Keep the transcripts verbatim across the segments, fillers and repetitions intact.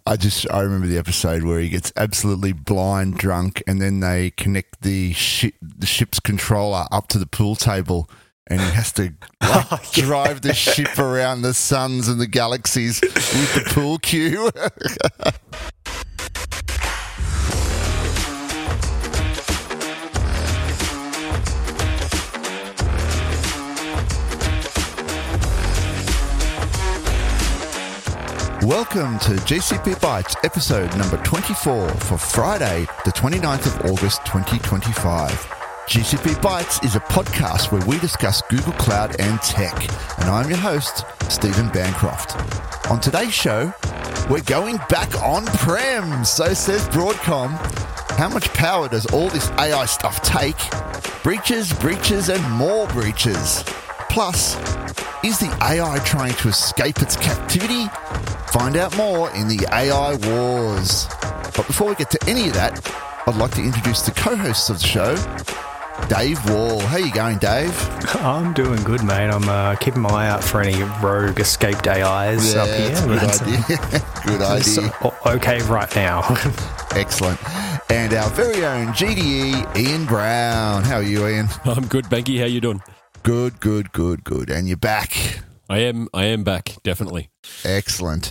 I just I remember the episode where he gets absolutely blind drunk, and then they connect the ship, the ship's controller up to the pool table, and he has to like, Oh, yeah. drive the ship around the suns and the galaxies with the pool cue. Welcome to G C P Bytes, episode number twenty-four for Friday, the twenty-ninth of August, twenty twenty-five. G C P Bytes is a podcast where we discuss Google Cloud and tech, and I'm your host, Stephen Bancroft. On today's show, we're going back on-prem, so says Broadcom. How much power does all this A I stuff take? Breaches, breaches, and more breaches. Plus, is the A I trying to escape its captivity? Find out more in the A I Wars. But before we get to any of that, I'd like to introduce the co-hosts of the show, Dave Wall. How you going, Dave? I'm doing good, mate. I'm uh, keeping my eye out for any rogue escaped A Is Yeah, up here. that's a good That's, idea. Good it's, idea. uh, okay right now. Excellent. And our very own G D E, Ian Brown. How are you, Ian? I'm good, Banky. How you doing? Good, good, good, good. And you're back. I am. I am back. Definitely. Excellent.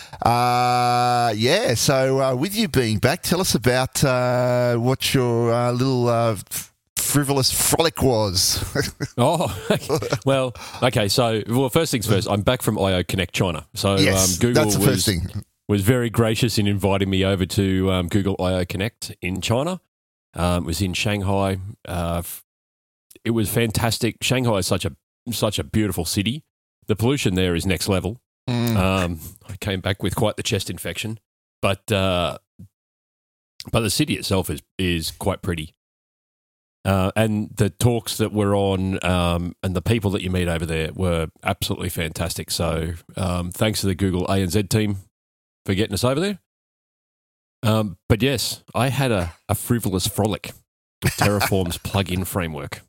Uh, yeah, so uh, with you being back, tell us about uh, what your uh, little uh, f- frivolous frolic was. Oh, well, okay. So, well, first things first. I'm back from I O Connect China. So, yes, um, Google that's the was, first thing. was very gracious in inviting me over to um, Google I O Connect in China. Um, it was in Shanghai. Uh, it was fantastic. Shanghai is such a such a beautiful city. The pollution there is next level. Mm. Um, I came back with quite the chest infection, but uh, but the city itself is is quite pretty. Uh, and the talks that were on um, and the people that you meet over there were absolutely fantastic. So um, thanks to the Google A N Z team for getting us over there. Um, but yes, I had a, a frivolous frolic with Terraform's plugin framework.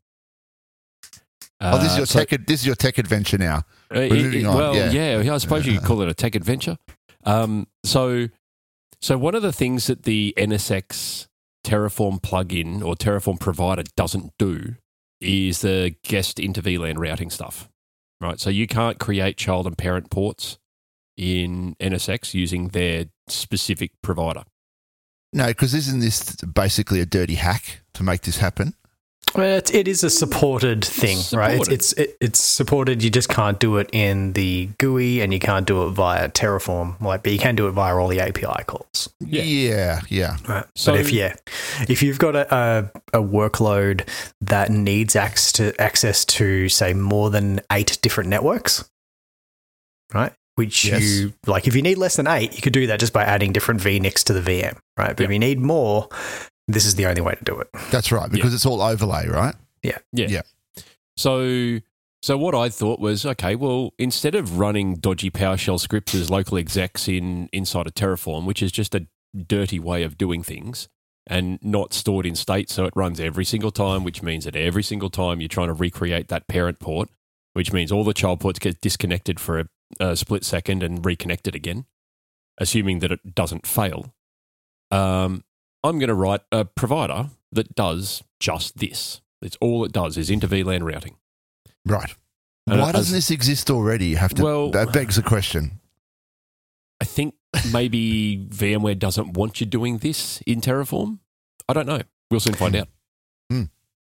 oh, this is your Uh, so- tech. This is your tech adventure now. Uh, it- moving it- on, well, yeah. yeah. I suppose you could call it a tech adventure. Um, so, so one of the things that the N S X Terraform plugin or Terraform provider doesn't do is the guest into V LAN routing stuff, right? So you can't create child and parent ports in N S X using their specific provider. No, because isn't this basically a dirty hack to make this happen? Well, it, it is a supported thing, right? It's Supported. it's it, it's supported. You just can't do it in the G U I, and you can't do it via Terraform. Like, but you can do it via all the A P I calls. Yeah. Yeah, yeah. Right. So- but if yeah, if you've got a, a, a workload that needs access to, access to say more than eight different networks, right? Which Yes. you like, if you need less than eight, you could do that just by adding different V N I Cs to the V M, right? But if Yep. you need more, this is the only way to do it. That's right, because it's all overlay, right? Yeah. Yeah. So, so what I thought was, okay, well, instead of running dodgy PowerShell scripts as local execs in inside of Terraform, which is just a dirty way of doing things and not stored in state, so it runs every single time, which means that every single time you're trying to recreate that parent port, which means all the child ports get disconnected for a, a split second and reconnected again, assuming that it doesn't fail. Um, I'm going to write a provider that does just this. It's all it does is inter V LAN routing. Right. And Why as- doesn't this exist already? You have to. Well- that begs the question. I think maybe VMware doesn't want you doing this in Terraform. I don't know. We'll soon find out. Hmm.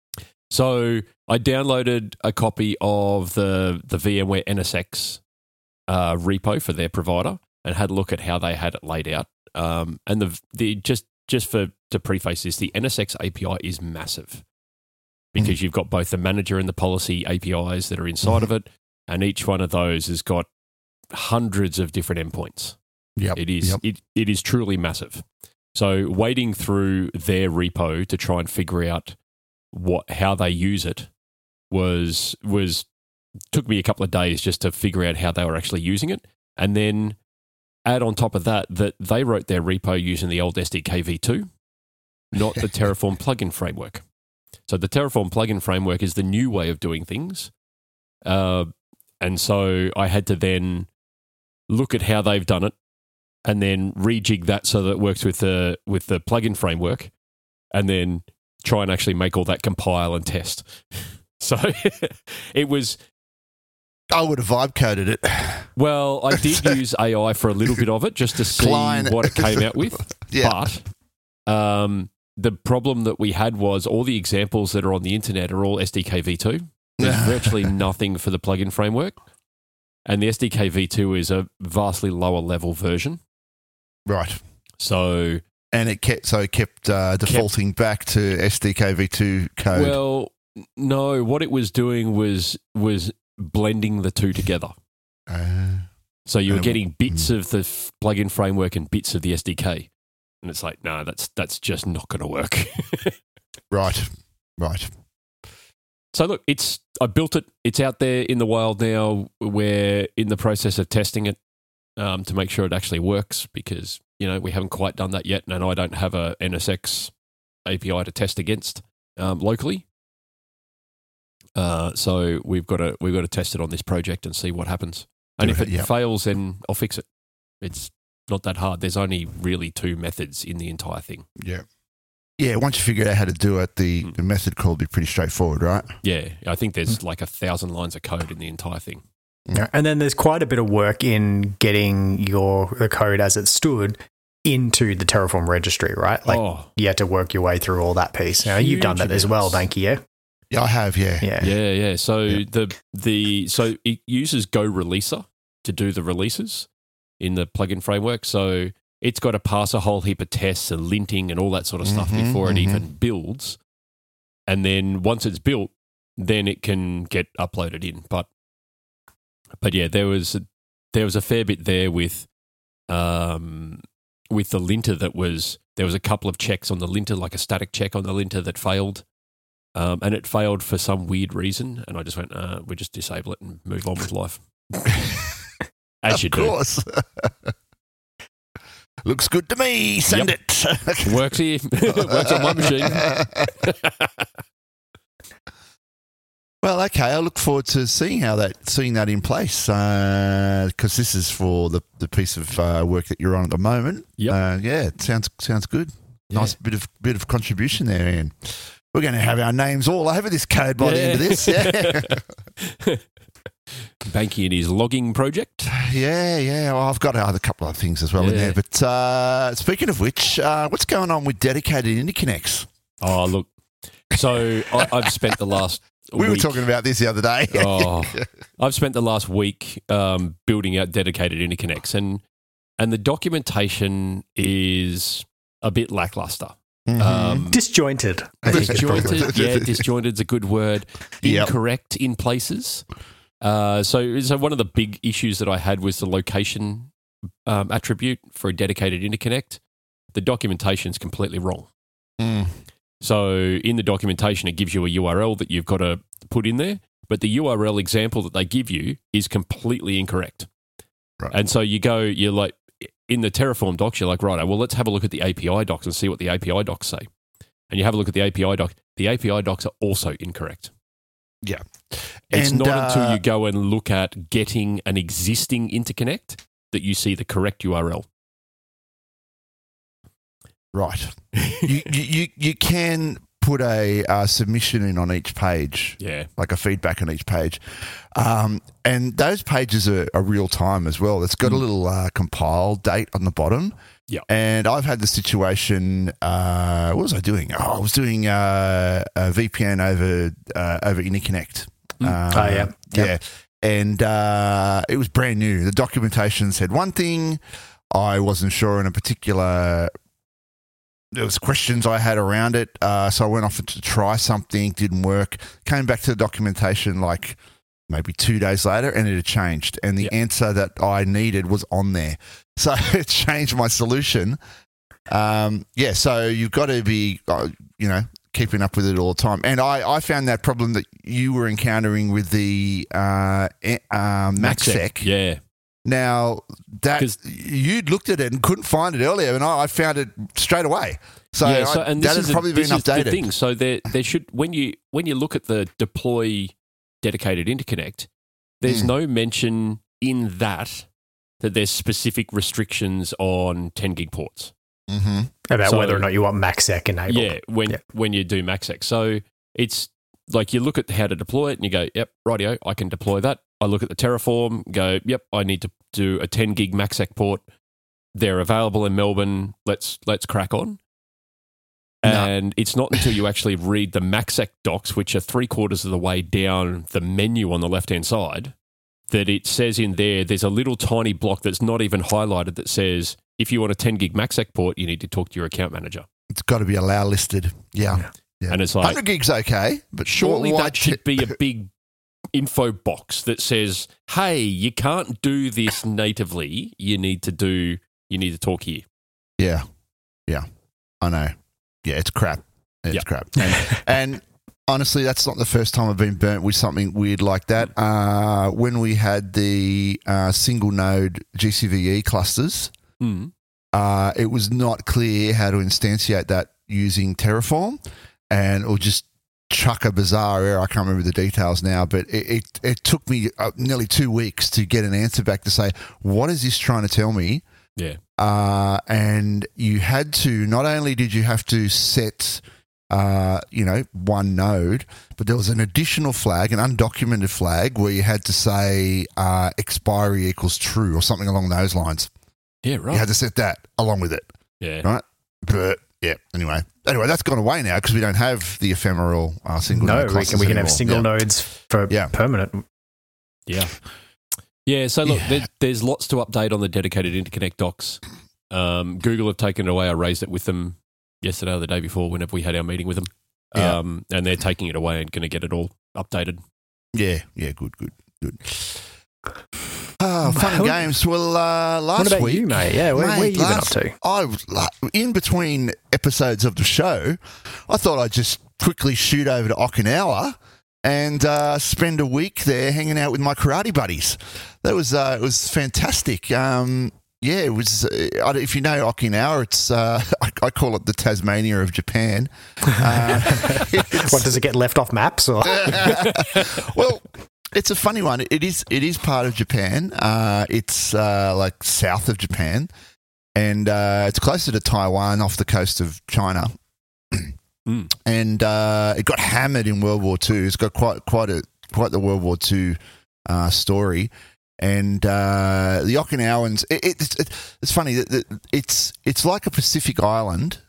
So I downloaded a copy of the, the VMware N S X uh, repo for their provider and had a look at how they had it laid out. Um, and the the just just for to preface this, the N S X A P I is massive because you've got both the manager and the policy A P Is that are inside of it, and each one of those has got hundreds of different endpoints. Yep. It is Yep. it, it is truly massive. So wading through their repo to try and figure out what how they use it was was took me a couple of days just to figure out how they were actually using it, and then add on top of that that they wrote their repo using the old S D K v two, not the Terraform plugin framework. So the Terraform plugin framework is the new way of doing things, uh, and so I had to then look at how they've done it and then rejig that so that it works with the with the plugin framework, and then try and actually make all that compile and test. So it was. I would have vibe coded it. Well, I did use A I for a little bit of it just to see Klein. what it came out with. Yeah. But um, the problem that we had was all the examples that are on the internet are all S D K v two. There's virtually nothing for the plugin framework. And the S D K v two is a vastly lower level version. Right. So And it kept so it kept uh, defaulting kept, back to S D K v two code. Well, no, what it was doing was was blending the two together. Uh, so you were um, getting bits mm. of the f- plugin framework and bits of the S D K. And it's like, no, that's that's just not going to work. Right. Right. So look, it's I built it. It's out there in the wild now. We're in the process of testing it um, to make sure it actually works because, you know, we haven't quite done that yet, and I don't have a N S X A P I to test against um, locally. Uh, so we've got to we've got to test it on this project and see what happens. And if it Yep. fails, then I'll fix it. It's not that hard. There's only really two methods in the entire thing. Yeah. Yeah, once you figure out how to do it, the, Mm. the method call will be pretty straightforward, right? Yeah, I think there's like a thousand lines of code in the entire thing. Yeah. And then there's quite a bit of work in getting your the code as it stood into the Terraform registry, right? Like oh, you had to work your way through all that piece. Now you've done that Huge as well, amounts. Banky, yeah? Yeah, I have, yeah. Yeah. yeah, yeah. So Yeah. the the so it uses Go Releaser to do the releases in the plugin framework. So it's got to pass a whole heap of tests and linting and all that sort of stuff Mhm, before it mhm. even builds. And then once it's built, then it can get uploaded in. But but yeah, there was a, there was a fair bit there with um with the linter that was there was a couple of checks on the linter, like a static check on the linter that failed. Um, and it failed for some weird reason, and I just went, uh, we just disable it and move on with life. As Of you do. course. Looks good to me. Send Yep. it. Works here. Works on my machine. Well, okay. I look forward to seeing how that seeing that in place because this is for the, the piece of uh, work that you're on at the moment. Yep. Uh, yeah, it sounds sounds good. Yeah. Nice bit of bit of contribution there, Ian. We're going to have our names all over this code by the Yeah. end of this. Yeah. Banky and his logging project. Yeah, yeah. Well, I've got other couple of things as well in Yeah. there. But uh, speaking of which, uh, what's going on with dedicated interconnects? Oh, look. So I, I've spent the last We week, were talking about this the other day. Oh, I've spent the last week um, building out dedicated interconnects, and and the documentation is a bit lackluster. Mhm. Um, Disjointed. I think it's probably- disjointed, yeah, disjointed is a good word. Yep. Incorrect in places. Uh, so, so one of the big issues that I had was the location um, attribute for a dedicated interconnect. The documentation is completely wrong. Mm. So in the documentation, it gives you a U R L that you've got to put in there, but the U R L example that they give you is completely incorrect. Right. And so you go, you're like, in the Terraform docs, you're like, right, well, let's have a look at the A P I docs and see what the A P I docs say. And you have a look at the A P I doc. The A P I docs are also incorrect. Yeah. It's And, not uh, until you go and look at getting an existing interconnect that you see the correct U R L. Right. you, you you you can put a uh, submission in on each page, Yeah. like a feedback on each page, um, and those pages are, are real time as well. It's got a little uh, compile date on the bottom. Yeah. And I've had the situation. Uh, what was I doing? Oh, I was doing uh, a V P N over uh, over Interconnect. Mm. Uh, Oh, yeah. yeah. Yep. And uh, it was brand new. The documentation said one thing. I wasn't sure in a particular. There was questions I had around it, uh, so I went off to try something. Didn't work. Came back to the documentation like maybe two days later, and it had changed. And the Yep. answer that I needed was on there, so it changed my solution. Um, yeah, so you've got to be, uh, you know, keeping up with it all the time. And I, I found that problem that you were encountering with the uh, eh, um, MaxSec. Yeah. Now, that 'Cause- you'd looked at it and couldn't find it earlier, and I, I found it straight away. So, yeah, so I, and that this has is probably a, been this is the updated. thing. So there, there should when you when you look at the deploy dedicated interconnect, there's Mm. no mention in that that there's specific restrictions on ten gig ports. Mm-hmm. About So- whether or not you want MaxSec enabled. Yeah, when Yeah. when you do MaxSec. So it's like you look at how to deploy it and you go, yep, rightio, I can deploy that. I look at the Terraform, go, yep, I need to do a ten gig MaxSec port. They're available in Melbourne. Let's let's crack on. No. And it's not until you actually read the MaxSec docs, which are three quarters of the way down the menu on the left-hand side, that it says in there, there's a little tiny block that's not even highlighted that says, if you want a ten gig MaxSec port, you need to talk to your account manager. It's got to be allow listed. Yeah. Yeah. yeah. And it's like, one hundred gigs okay, but surely why that should be a big info box that says, hey, you can't do this natively. You need to do, you need to talk here. Yeah. Yeah. I know. Yeah, it's crap. It's Yeah. crap. And, and honestly, that's not the first time I've been burnt with something weird like that. Uh, when we had the uh, single node G C V E clusters, Mm. uh, it was not clear how to instantiate that using Terraform, and or just chuck a bizarre error. I can't remember the details now, but it it, it took me uh, nearly two weeks to get an answer back to say, what is this trying to tell me? Yeah. Uh, and you had to, not only did you have to set, uh, you know, one node, but there was an additional flag, an undocumented flag, where you had to say uh, expiry equals true or something along those lines. Yeah, right. You had to set that along with it, yeah. right? But yeah, anyway, anyway, that's gone away now because we don't have the ephemeral uh, single No, node we clusters can, we can have anymore. single Yeah. nodes for Yeah. permanent. Yeah. Yeah, so look, Yeah. There, there's lots to update on the dedicated interconnect docs. Um, Google have taken it away. I raised it with them yesterday or the day before whenever we had our meeting with them. Yeah. Um, and they're taking it away and going to get it all updated. Yeah, yeah, good, good, good. Oh, fun and What- games. Well, uh, last What about week, you, mate? Yeah, where, Mate, where you been up last- to? I was like, in between episodes of the show, I thought I'd just quickly shoot over to Okinawa and uh, spend a week there hanging out with my karate buddies. That was uh, it was fantastic. Um, yeah, it was. Uh, I don't- if you know Okinawa, it's uh, I, I call it the Tasmania of Japan. Uh, it's- What, does it get left off maps? Or? well, it's a funny one. It is it is part of Japan. Uh, it's uh, like south of Japan, and uh, it's closer to Taiwan, off the coast of China. Mm. And uh, it got hammered in World War Two. It's got quite quite a quite the World War Two uh, story. And uh, the Okinawans, it, it, it's it, it's funny that that it's it's like a Pacific island.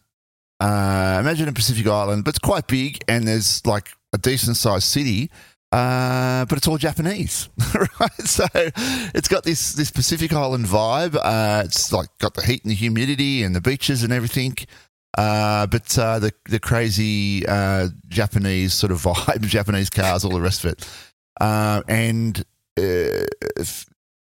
Uh, imagine a Pacific island, but it's quite big, and there's like a decent sized city. Uh, but it's all Japanese, right? So it's got this this Pacific Island vibe. Uh, it's like got the heat and the humidity and the beaches and everything. Uh, but uh, the the crazy uh, Japanese sort of vibe, Japanese cars, all the rest of it. Uh, and uh, f-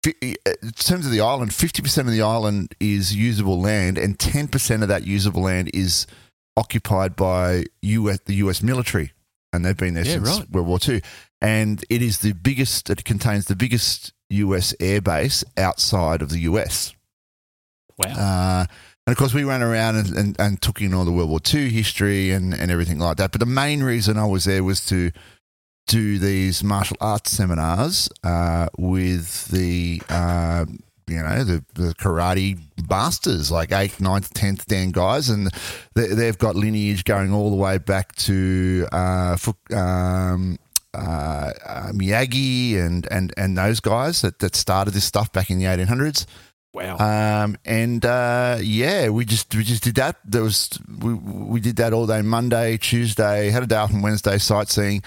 in terms of the island, fifty percent of the island is usable land, and ten percent of that usable land is occupied by U S, the U S military. And they've been there Yeah, since right. World War Two. And it is the biggest, it contains the biggest U S airbase outside of the U S. Wow. Uh, and of course, we ran around and, and, and took in all the World War Two history and, and everything like that. But the main reason I was there was to do these martial arts seminars uh, with the, uh, you know, the, the karate masters, like eighth, ninth, tenth Dan guys. And they, they've got lineage going all the way back to uh, Fu- um, uh, uh, Miyagi and, and, and those guys that, that started this stuff back in the eighteen hundreds. wow. Um, and uh, yeah, we just we just did that. There was we we did that all day Monday, Tuesday, had a day off on Wednesday sightseeing,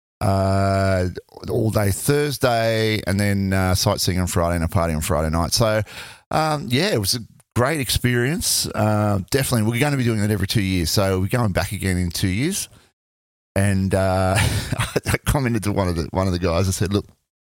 uh, all day Thursday, and then uh, sightseeing on Friday and a party on Friday night. So um, yeah, it was a great experience. Uh, definitely, we're going to be doing that every two years. So we're going back again in two years. And uh, I commented to one of the one of the guys. I said, "Look,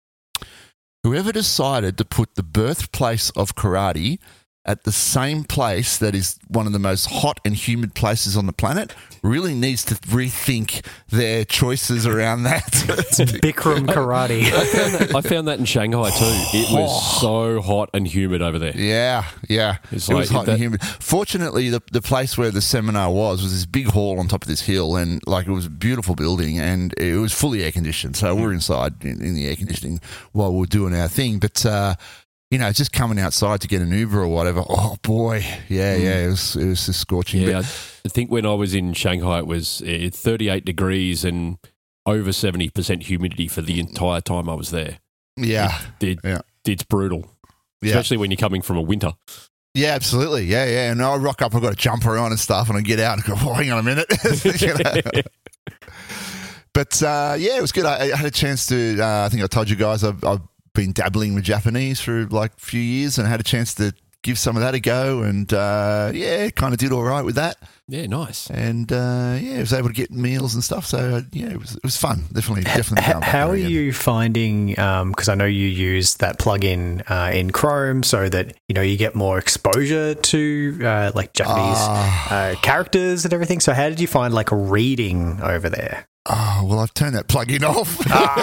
whoever decided to put the birthplace of karate at the same place that is one of the most hot and humid places on the planet really needs to rethink their choices around that." Bikram karate. I, found that, I found that in Shanghai too. It was so hot and humid over there. Yeah, yeah. It's it was like hot that- and humid. Fortunately, the the place where the seminar was was this big hall on top of this hill, and like it was a beautiful building, and it was fully air conditioned. So we we're inside in, in the air conditioning while we we're doing our thing. But uh, you know, just coming outside to get an Uber or whatever. Oh boy, yeah, mm. yeah, it was it was just scorching. Yeah, I think when I was in Shanghai, it was uh, thirty-eight degrees and over seventy percent humidity for the entire time I was there. Yeah, it, it, yeah. it's brutal, yeah. especially when you're coming from a winter. Yeah, absolutely. Yeah, yeah. And I rock up, I've got a jumper on and stuff, and I get out and go, oh, hang on a minute. You know? But uh, yeah, it was good. I, I had a chance to. Uh, I think I told you guys I've, I've been dabbling with Japanese for like a few years, and I had a chance to give some of that a go, and uh, yeah, kind of did all right with that. Yeah, nice. And uh, yeah, I was able to get meals and stuff. So uh, yeah, it was it was fun. Definitely, definitely. How, how are you finding? Because um, I know you use that plugin uh, in Chrome, so that you know you get more exposure to uh, like Japanese uh, uh, characters and everything. So how did you find like reading over there? Oh, well, I've turned that plug-in off.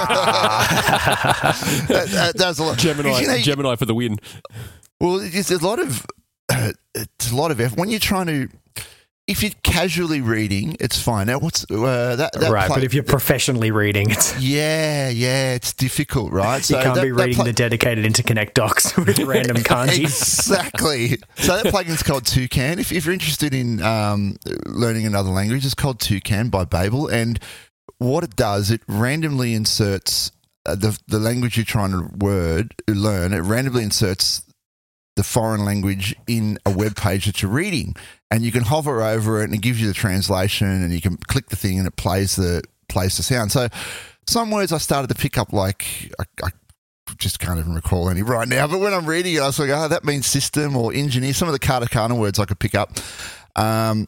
Ah. that, that, that was a lot. Gemini, you know, Gemini for the win. Well, it's a lot of, uh, it's a lot of effort. When you're trying to, if you're casually reading, it's fine. Now, what's, uh, that, that Right, plug, but if you're professionally reading, it's... Yeah, yeah, it's difficult, right? So you can't that, be reading plug- the dedicated interconnect docs with random kanji. Exactly. So that plugin's called Toucan. If, if you're interested in um, learning another language, it's called Toucan by Babel, and what it does, it randomly inserts uh, the the language you're trying to word learn. It randomly inserts the foreign language in a web page that you're reading, and you can hover over it, and it gives you the translation, and you can click the thing, and it plays the plays the sound. So some words I started to pick up, like I, I just can't even recall any right now. But when I'm reading it, I was like, oh, that means system or engineer. Some of the katakana words I could pick up. Um,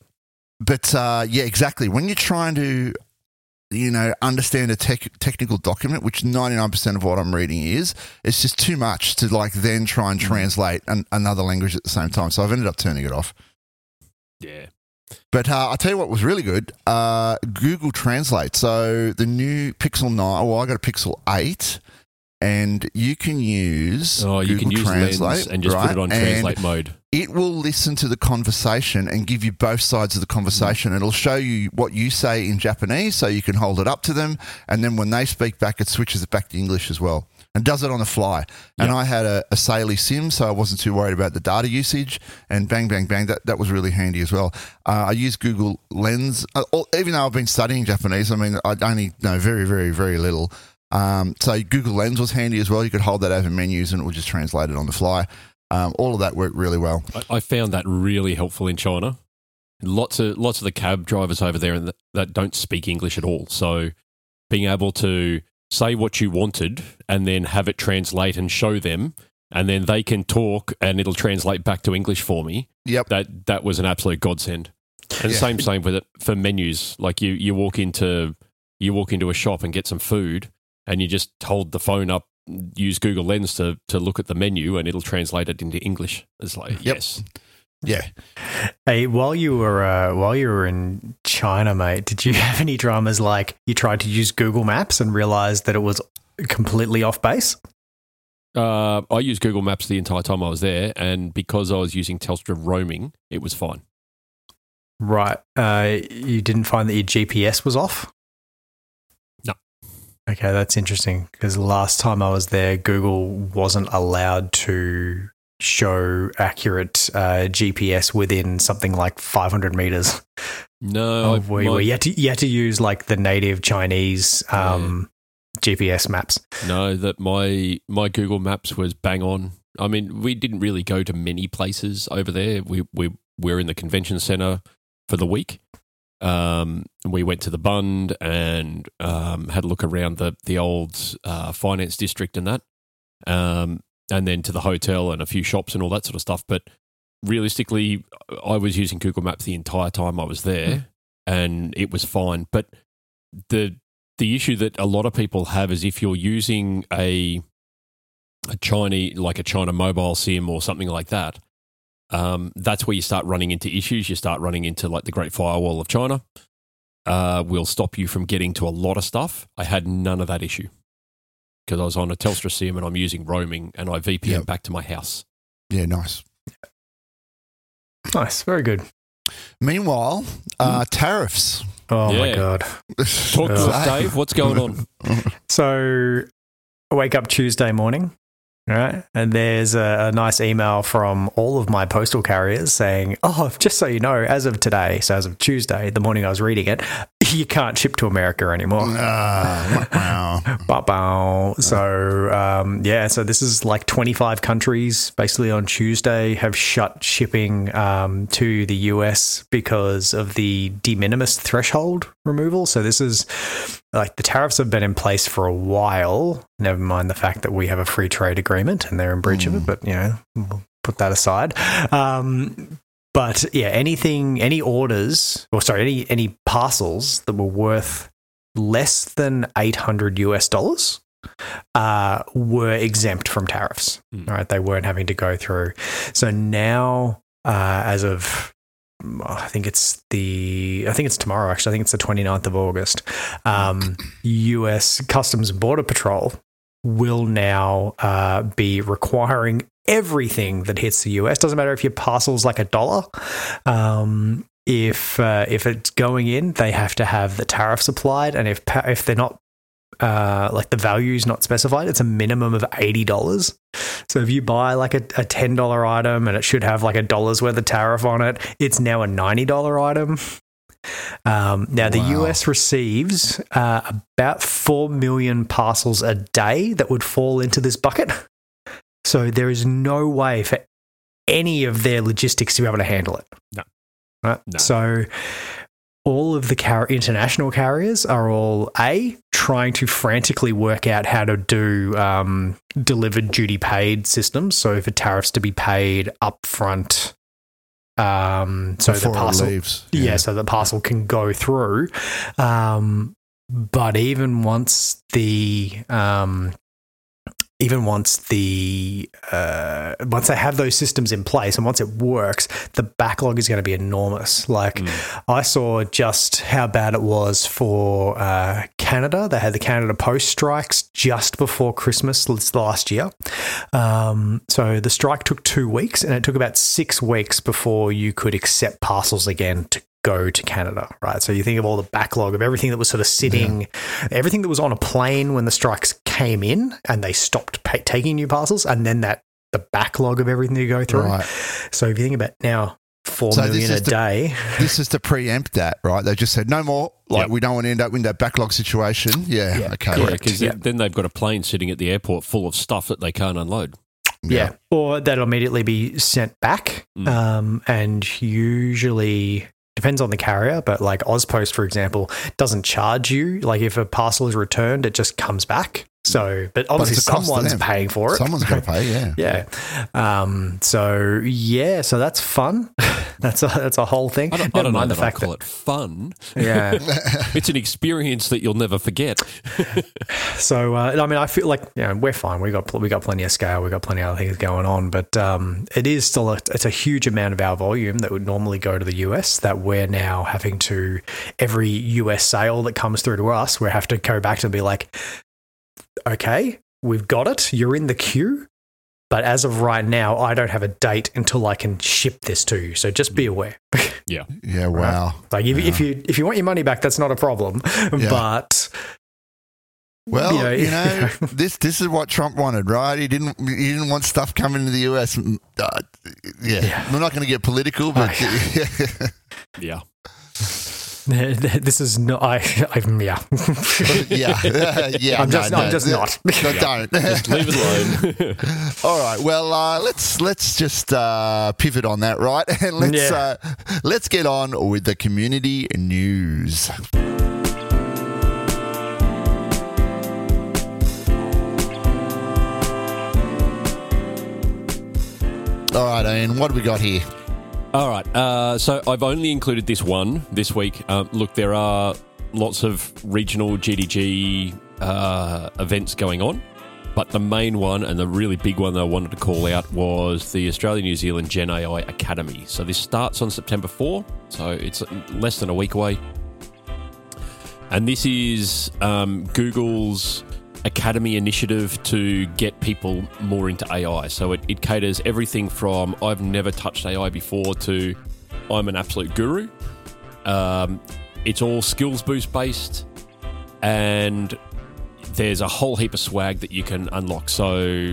but uh, yeah, exactly. When you're trying to you know, understand a tech, technical document, which ninety-nine percent of what I'm reading is, it's just too much to like then try and translate an, another language at the same time. So I've ended up turning it off. Yeah. But uh, I'll tell you what was really good, uh, Google Translate. So the new Pixel nine, well, I got a Pixel eight, and you can use oh, you Google can use Translate, Lens and just right? put it on and translate mode. It will listen to the conversation and give you both sides of the conversation. It'll show you what you say in Japanese, so you can hold it up to them, and then when they speak back, it switches it back to English as well, and does it on the fly. And yep. I had a, a Saley SIM, so I wasn't too worried about the data usage, and bang, bang, bang, that, that was really handy as well. Uh, I use Google Lens. Uh, even though I've been studying Japanese, I mean, I only know very, very, very little. Um, so Google Lens was handy as well. You could hold that over menus and it would just translate it on the fly. Um, all of that worked really well. I, I found that really helpful in China. Lots of lots of the cab drivers over there that, that don't speak English at all. So being able to say what you wanted and then have it translate and show them, and then they can talk and it'll translate back to English for me. Yep. That that was an absolute godsend. And Yeah. same same with it for menus. Like you, you walk into you walk into a shop and get some food, and you just hold the phone up, use Google Lens to to look at the menu, and it'll translate it into English. It's like, Yep. yes. Yeah. Hey, while you were uh, while you were in China, mate, did you have any dramas like you tried to use Google Maps and realized that it was completely off base? Uh, I used Google Maps the entire time I was there, and because I was using Telstra roaming, it was fine. Right. Uh, you didn't find that your G P S was off? No. Okay, that's interesting, because last time I was there, Google wasn't allowed to show accurate uh, G P S within something like five hundred meters. No. Of where you were. You had to, you had to use like the native Chinese um, yeah. G P S maps. No, that my my Google Maps was bang on. I mean, we didn't really go to many places over there. We we were in the convention center for the week. Um, we went to the Bund and um, had a look around the the old uh, finance district and that, um, and then to the hotel and a few shops and all that sort of stuff. But realistically, I was using Google Maps the entire time I was there, mm. and it was fine. But the the issue that a lot of people have is if you're using a a Chinese, like a China mobile SIM or something like that, um, that's where you start running into issues. You start running into like the Great Firewall of China. Uh, will stop you from getting to a lot of stuff. I had none of that issue because I was on a Telstra SIM and I'm using roaming, and I V P N yep. back to my house. Yeah, nice. Nice, very good. Meanwhile, uh, tariffs. Oh Yeah. my God. Talk to us, Dave. What's going on? So I wake up Tuesday morning Right. And there's a, a nice email from all of my postal carriers saying, oh, just so you know, as of today, so as of Tuesday, the morning I was reading it, you can't ship to America anymore. Uh, wow. So, um, yeah, so this is like twenty-five countries basically on Tuesday have shut shipping um, to the U S because of the de minimis threshold removal. So this is like the tariffs have been in place for a while, never mind the fact that we have a free trade agreement and they're in breach mm. of it, but, you know, we'll put that aside. Um, but, yeah, anything, any orders, or sorry, any any parcels that were worth less than eight hundred US dollars uh, were exempt from tariffs, mm. right? They weren't having to go through. So now, uh, as of I think it's the I think it's tomorrow actually I think it's the twenty-ninth of August, um, U S Customs and Border Patrol will now uh, be requiring everything that hits the U S. Doesn't matter if your parcel's like a dollar. Um, if uh, if it's going in, they have to have the tariffs applied, and if if they're not uh, like the value is not specified, it's a minimum of eighty dollars. So if you buy like a, a ten dollar item and it should have like a dollar's worth of tariff on it, it's now a ninety dollar item. Um, now, the wow. U S receives uh, about four million parcels a day that would fall into this bucket. So there is no way for any of their logistics to be able to handle it. No. Right? No. So all of the car- international carriers are all, A, trying to frantically work out how to do um, delivered duty paid systems. So for tariffs to be paid upfront, um, so before the parcel it leaves. Yeah. yeah, so the parcel can go through. Um, but even once the um, even once the uh, once they have those systems in place and once it works, the backlog is going to be enormous. Like mm. I saw just how bad it was for uh, Canada. They had the Canada Post strikes just before Christmas last year. Um, so the strike took two weeks, and it took about six weeks before you could accept parcels again to go to Canada, right? So you think of all the backlog of everything that was sort of sitting, yeah. everything that was on a plane when the strikes came in and they stopped pay- taking new parcels, and then that the backlog of everything to go through. Right. So if you think about now, four so million a to, day. This is to preempt that, right? They just said no more. Like yep. we don't want to end up in that backlog situation. Yeah, yeah okay. Yeah, because yeah. then they've got a plane sitting at the airport full of stuff that they can't unload. Yeah, yeah. Or that'll immediately be sent back, mm. um, and usually. Depends on the carrier, but like Ozpost, for example, doesn't charge you. Like if a parcel is returned, it just comes back. So, but obviously but someone's paying for it. Someone's got to pay, yeah. yeah. Um, so yeah, so that's fun. that's a that's a whole thing. I don't, I don't mind know the fact I call that it fun. Yeah, it's an experience that you'll never forget. So uh, I mean, I feel like you know, we're fine. We got we got plenty of scale. We got plenty of other things going on, but um, it is still a, it's a huge amount of our volume that would normally go to the U S that we're now having to every U S sale that comes through to us, we have to go back to be like. Okay, we've got it. You're in the queue. But as of right now, I don't have a date until I can ship this to you. So just be aware. Yeah. Yeah, wow. Right? Like if, yeah. if you if you want your money back, that's not a problem. Yeah. But well, you know, you know this this is what Trump wanted, right? He didn't he didn't want stuff coming to the U S. Uh, yeah. yeah. We're not going to get political, but yeah. This is not. I. I yeah. yeah. Uh, yeah. I'm just. No, I'm just no, not. No, don't. Just leave it alone. All right. Well, uh, let's let's just uh, pivot on that, right? And let's yeah. uh, let's get on with the community news. All right, Ian. What do we got here? All right, uh, so I've only included this one this week. Um, look, there are lots of regional G D G uh, events going on, but the main one and the really big one that I wanted to call out was the Australia-New Zealand Gen A I Academy. So this starts on September fourth, so it's less than a week away. And this is um, Google's Academy initiative to get people more into A I. So it, it caters everything from I've never touched A I before to I'm an absolute guru. Um, it's all skills boost based, and there's a whole heap of swag that you can unlock. So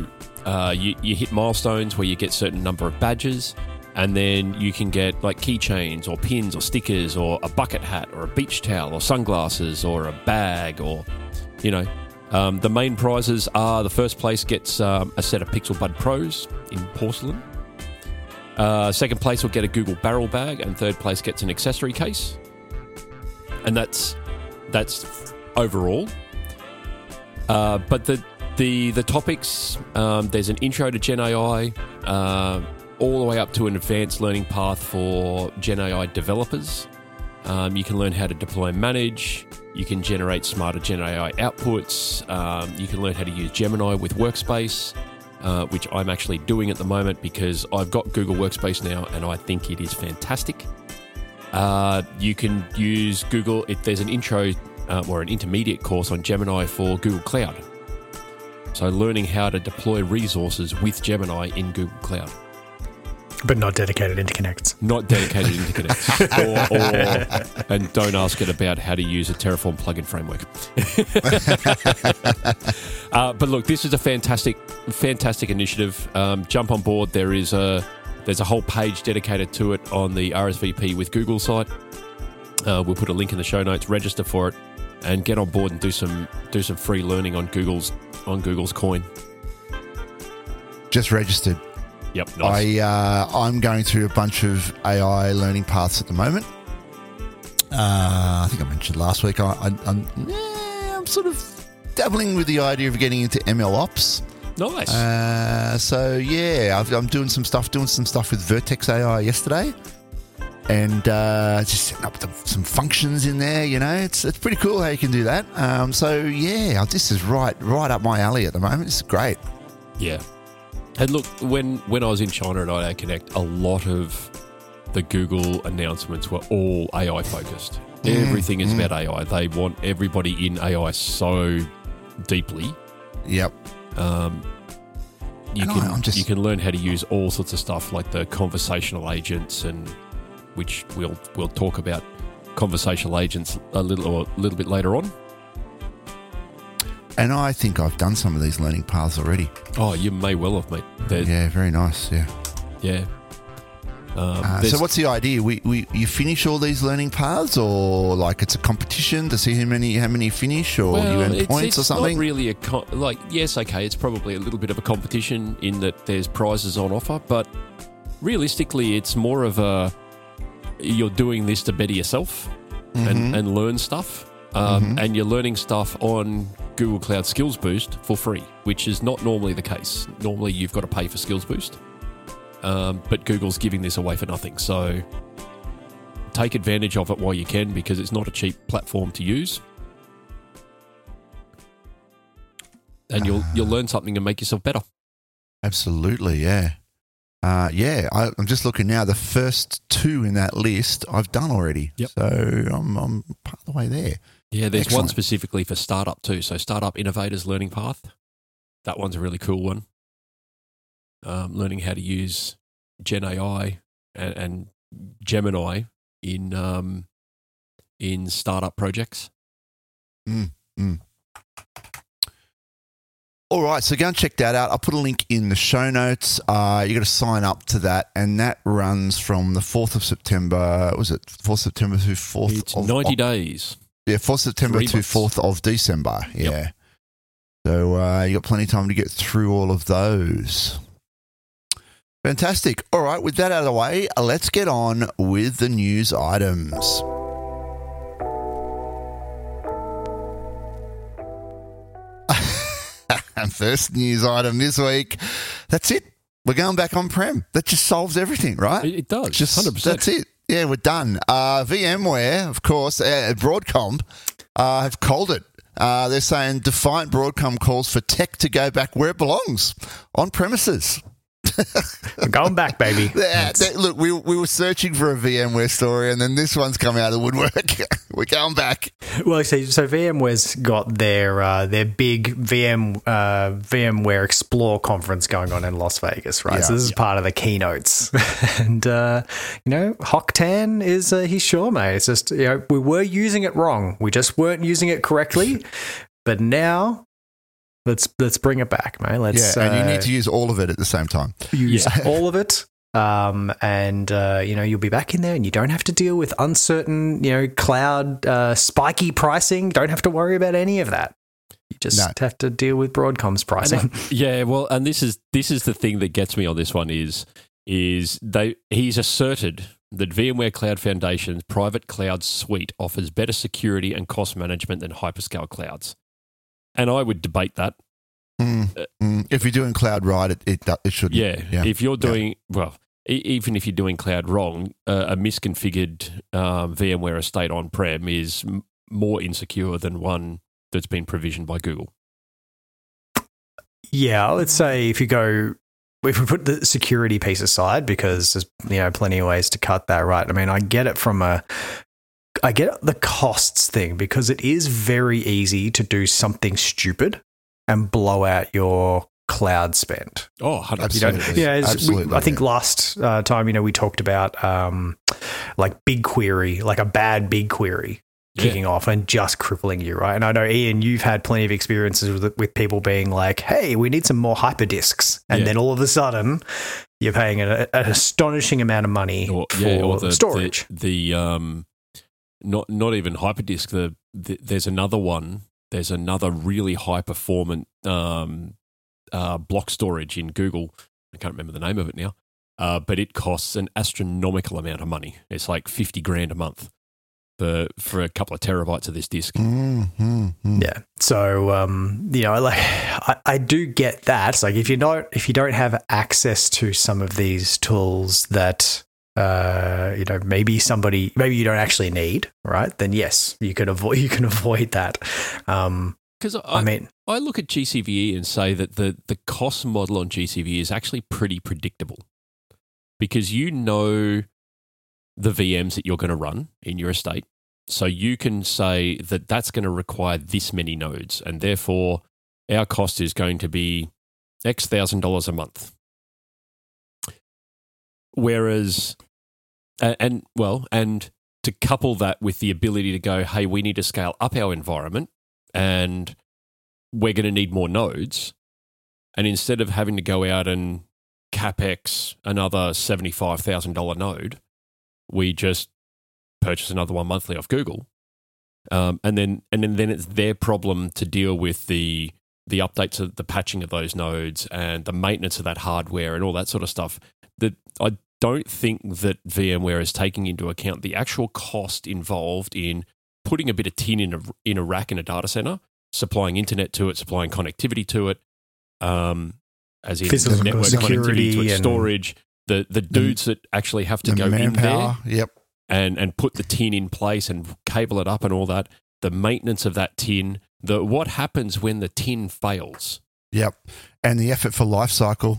Uh, you, you hit milestones where you get certain number of badges, and then you can get like keychains or pins or stickers or a bucket hat or a beach towel or sunglasses or a bag or, you know. Um, the main prizes are the first place gets um, a set of Pixel Bud Pros in porcelain. Uh, second place will get a Google Barrel bag, and third place gets an accessory case. And that's that's overall. Uh, but the the the topics, um, there's an intro to Gen A I, uh, all the way up to an advanced learning path for Gen A I developers. Um, you can learn how to deploy and manage. You can generate smarter Gen A I outputs. Um, you can learn how to use Gemini with Workspace, uh, which I'm actually doing at the moment because I've got Google Workspace now and I think it is fantastic. Uh, you can use Google, if there's an intro uh, or an intermediate course on Gemini for Google Cloud. So learning how to deploy resources with Gemini in Google Cloud. But not dedicated interconnects. Not dedicated interconnects. or, or, and don't ask it about how to use a Terraform plugin framework. uh, but look, this is a fantastic, fantastic initiative. Um, jump on board. There is a there's a whole page dedicated to it on the R S V P with Google site. Uh, we'll put a link in the show notes. Register for it, and get on board and do some do some free learning on Google's on Google's coin. Just registered. Yep, nice. I, uh, I'm going through a bunch of A I learning paths at the moment. Uh, I think I mentioned last week, I, I, I'm, yeah, I'm sort of dabbling with the idea of getting into M L Ops. Nice. Uh, so, yeah, I've, I'm doing some stuff, doing some stuff with Vertex A I yesterday. And uh, just setting up the, some functions in there, you know. It's it's pretty cool how you can do that. Um, so, yeah, this is right, right up my alley at the moment. It's great. Yeah. And look, when, when I was in China at I A Connect, a lot of the Google announcements were all A I focused. Mm, Everything is mm. about A I. They want everybody in A I so deeply. Yep. Um, you and can I, just... you can learn how to use all sorts of stuff like the conversational agents, and which we'll we'll talk about conversational agents a little or a little bit later on. And I think I've done some of these learning paths already. Oh, you may well have, mate. There's, yeah, very nice. Yeah, yeah. Um, uh, so, what's the idea? We, we you finish all these learning paths, or like it's a competition to see how many how many finish, or well, you earn it's, points it's or something? Not really a co- like yes, okay. It's probably a little bit of a competition in that there's prizes on offer, but realistically, it's more of a you're doing this to better yourself mm-hmm. and, and learn stuff, um, mm-hmm. and you're learning stuff on Google Cloud Skills Boost for free, which is not normally the case. Normally, you've got to pay for Skills Boost, um, but Google's giving this away for nothing. So take advantage of it while you can, because it's not a cheap platform to use, and you'll you'll learn something and make yourself better. Absolutely, yeah, uh, yeah. I, I'm just looking now. The first two in that list I've done already, yep. so I'm I'm part of the way there. Yeah, there's Excellent. one specifically for startup too. So Startup Innovators Learning Path. That one's a really cool one. Um, learning how to use Gen A I and, and Gemini in um, in startup projects. Mm, mm. All right, so go and check that out. I'll put a link in the show notes. Uh, you got to sign up to that, and that runs from the fourth of September. Was it fourth of September to fourth? It's of ninety October? days. Yeah, fourth September Three to months. fourth of December. Yeah. Yep. So uh, you got plenty of time to get through all of those. Fantastic. All right, with that out of the way, let's get on with the news items. First news item this week. That's it. We're going back on-prem. That just solves everything, right? It, it does. Just one hundred percent. That's it. Yeah, we're done. Uh, VMware, of course, uh, Broadcom uh, have called it. Uh, they're saying defiant Broadcom calls for tech to go back where it belongs, on premises. We're going back, baby. Yeah, that, look, we we were searching for a VMware story, and then this one's come out of the woodwork. We're going back. Well, see, so VMware's got their uh, their big V M uh, VMware Explore conference going on in Las Vegas, right? Yeah, so this is yeah. part of the keynotes, and uh, you know, Hock Tan is uh, he's sure, mate. It's just, you know, we were using it wrong. We just weren't using it correctly, but now Let's let's bring it back, mate. Let's. Yeah, and you uh, need to use all of it at the same time. use Yeah. all of it. Um, and, uh, you know, you'll be back in there and you don't have to deal with uncertain, you know, cloud, uh, spiky pricing. Don't have to worry about any of that. You just No. have to deal with Broadcom's pricing. Yeah, well, and this is this is the thing that gets me on this one is is they he's asserted that VMware Cloud Foundation's private cloud suite offers better security and cost management than hyperscale clouds. And I would debate that. Mm, Uh, mm. If you're doing cloud right, it it, do- it shouldn't. Yeah, Yeah. if you're doing well, e- even if you're doing cloud wrong, uh, a misconfigured um, VMware estate on-prem is m- more insecure than one that's been provisioned by Google. Yeah, let's say if you go, if we put the security piece aside, because there's, you know, plenty of ways to cut that, right? I mean, I get it from a, I get the costs thing because it is very easy to do something stupid and blow out your cloud spend. Oh, one hundred You know, percent. Absolutely. yeah, it's- we- Absolutely, I think yeah. last uh, time, you know, we talked about um, like BigQuery, like a bad BigQuery kicking off and just crippling you, right? And I know, Ian, you've had plenty of experiences with, with people being like, hey, we need some more hyperdisks. And Yeah. then all of a sudden, you're paying an, an astonishing amount of money Or, for yeah, or the storage. The, the um, not not even hyperdisk. The, the there's another one. There's another really high performant um, uh, block storage in Google. I can't remember the name of it now, uh, but it costs an astronomical amount of money. It's like fifty grand a month for for a couple of terabytes of this disk. Mm, mm, mm. Yeah. So, um, you know, like I, I do get that. It's like if you don't, if you don't have access to some of these tools that, uh, you know, maybe somebody, maybe you don't actually need, right? Then yes, you can avoid, you can avoid that. Um, Because I, I mean, I look at G C V E and say that the, the cost model on G C V E is actually pretty predictable because you know the V Ms that you're going to run in your estate. So you can say that that's going to require this many nodes and therefore our cost is going to be X thousand dollars a month. Whereas, and, and well, and to couple that with the ability to go, hey, we need to scale up our environment and we're going to need more nodes. And instead of having to go out and CapEx another seventy-five thousand dollars node, we just purchase another one monthly off Google. Um, and then and then, then it's their problem to deal with the the updates of the patching of those nodes and the maintenance of that hardware and all that sort of stuff. That I don't think that VMware is taking into account the actual cost involved in putting a bit of tin in a, in a rack in a data center, supplying internet to it, supplying connectivity to it, um, as in Physical network security connectivity to its and- storage. The the dudes that actually have to The go in there manpower. Yep. and and put the tin in place and cable it up and all that. The maintenance of that tin. The what happens when the tin fails. Yep. And the effort for life cycle.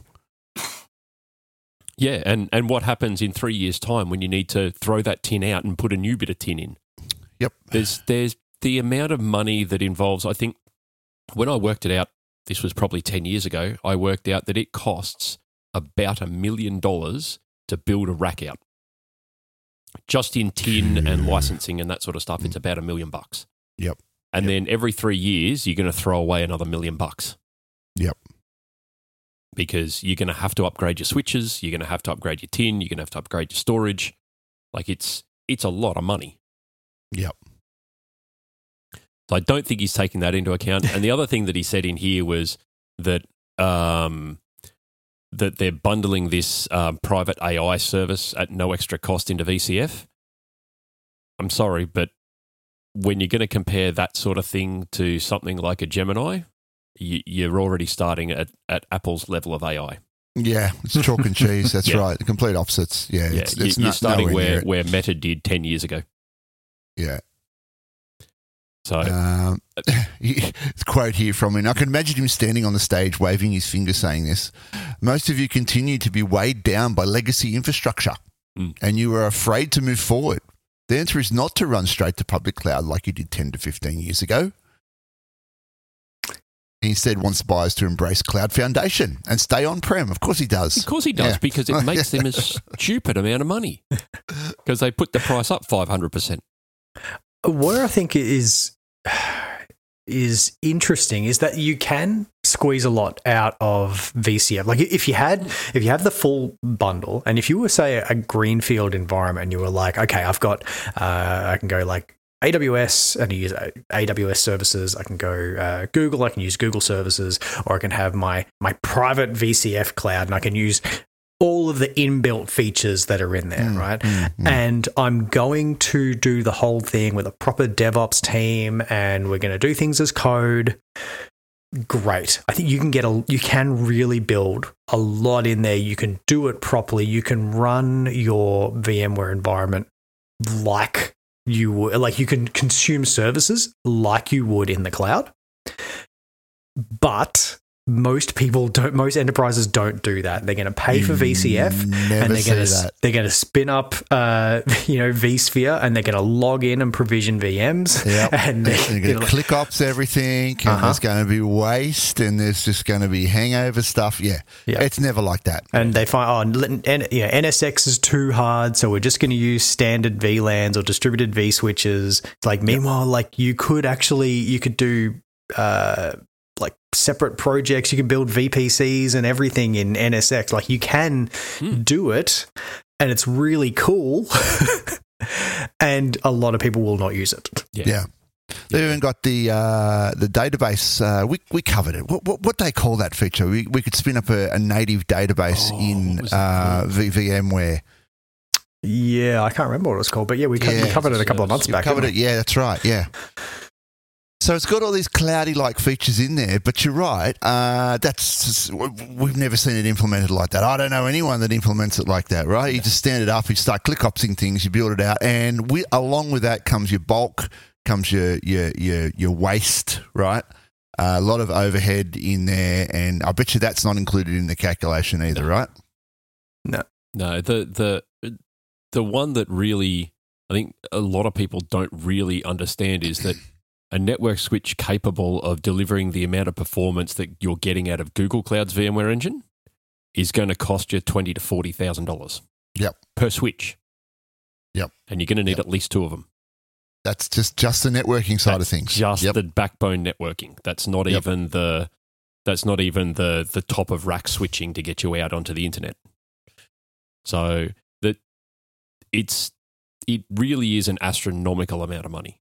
Yeah, and, and what happens in three years' time when you need to throw that tin out and put a new bit of tin in? Yep. There's there's the amount of money that involves. I think when I worked it out, this was probably ten years ago. I worked out that it costs about a million dollars to build a rack out, just in tin and licensing and that sort of stuff. It's about a million bucks. Yep. And Yep. then every three years, you're going to throw away another million bucks. Yep. Because you're going to have to upgrade your switches, you're going to have to upgrade your tin, you're going to have to upgrade your storage. Like it's it's a lot of money. Yep. So I don't think he's taking that into account. And the other thing that he said in here was that um, that they're bundling this um, private A I service at no extra cost into V C F. I'm sorry, but when you're going to compare that sort of thing to something like a Gemini, you, you're already starting at, at Apple's level of A I. Yeah, it's chalk and cheese. That's Yeah. right. The complete opposites. Yeah, Yeah, it's, you- it's you're not, starting nowhere near where, it. where Meta did ten years ago. Yeah. So Um, it's a quote here from him. I can imagine him standing on the stage waving his finger saying this. Most of you continue to be weighed down by legacy infrastructure Mm. and you are afraid to move forward. The answer is not to run straight to public cloud like you did ten to fifteen years ago. He instead wants buyers to embrace Cloud Foundation and stay on-prem. Of course he does. Of course he does, Yeah. because it makes them a stupid amount of money because they put the price up five hundred percent. where I think it is, is interesting is that you can squeeze a lot out of V C F. Like if you had, if you have the full bundle, and if you were say a greenfield environment, and you were like, okay, I've got, uh, I can go like A W S and use A W S services. I can go uh, Google. I can use Google services, or I can have my my private V C F cloud, and I can use all of the inbuilt features that are in there, mm, right? Mm, mm. And I'm going to do the whole thing with a proper DevOps team, and we're going to do things as code. Great. I think you can get a, you can really build a lot in there. You can do it properly. You can run your VMware environment like you would, like you can consume services like you would in the cloud. But most people don't, most enterprises don't do that. They're going to pay for V C F, Never and they're going say to that. they're going to spin up, uh, you know, vSphere, and they're going to log in and provision V Ms. Yep. And they're, they're going to click ops everything, and Uh-huh. there's going to be waste, and there's just going to be hangover stuff. Yeah, Yeah. it's never like that. And they find, oh, N- you know, N S X is too hard, so we're just going to use standard V LANs or distributed V switches. Like, meanwhile, like you could actually, you could do uh, like separate projects. You could build V P Cs and everything in N S X. Like, you can Hmm. do it, and it's really cool. And a lot of people will not use it. Yeah. They've even got the uh, the database. Uh, we we covered it. What, what what they call that feature? We we could spin up a, a native database Oh, in what was it uh, called? v- VMware. Yeah, I can't remember what it was called, but yeah, we, co- we Yeah, covered it a couple of service. months You back. covered didn't it. Yeah, that's right. Yeah. So it's got all these cloudy-like features in there, but you're right. Uh, that's we've never seen it implemented like that. I don't know anyone that implements it like that, right? You just stand it up, you start click-opsing things, you build it out, and we, along with that comes your bulk, comes your your your, your waste, right? Uh, a lot of overhead in there, and I bet you that's not included in the calculation either, No. right? No. No, the the the one that really I think a lot of people don't really understand is that a network switch capable of delivering the amount of performance that you're getting out of Google Cloud's VMware engine is going to cost you twenty to forty thousand dollars. Yep. Per switch. Yep. And you're going to need Yep. at least two of them. That's just just the networking side That's of things. Just Yep. the backbone networking. That's not Yep. even the that's not even the the top of rack switching to get you out onto the internet. So that it's it really is an astronomical amount of money.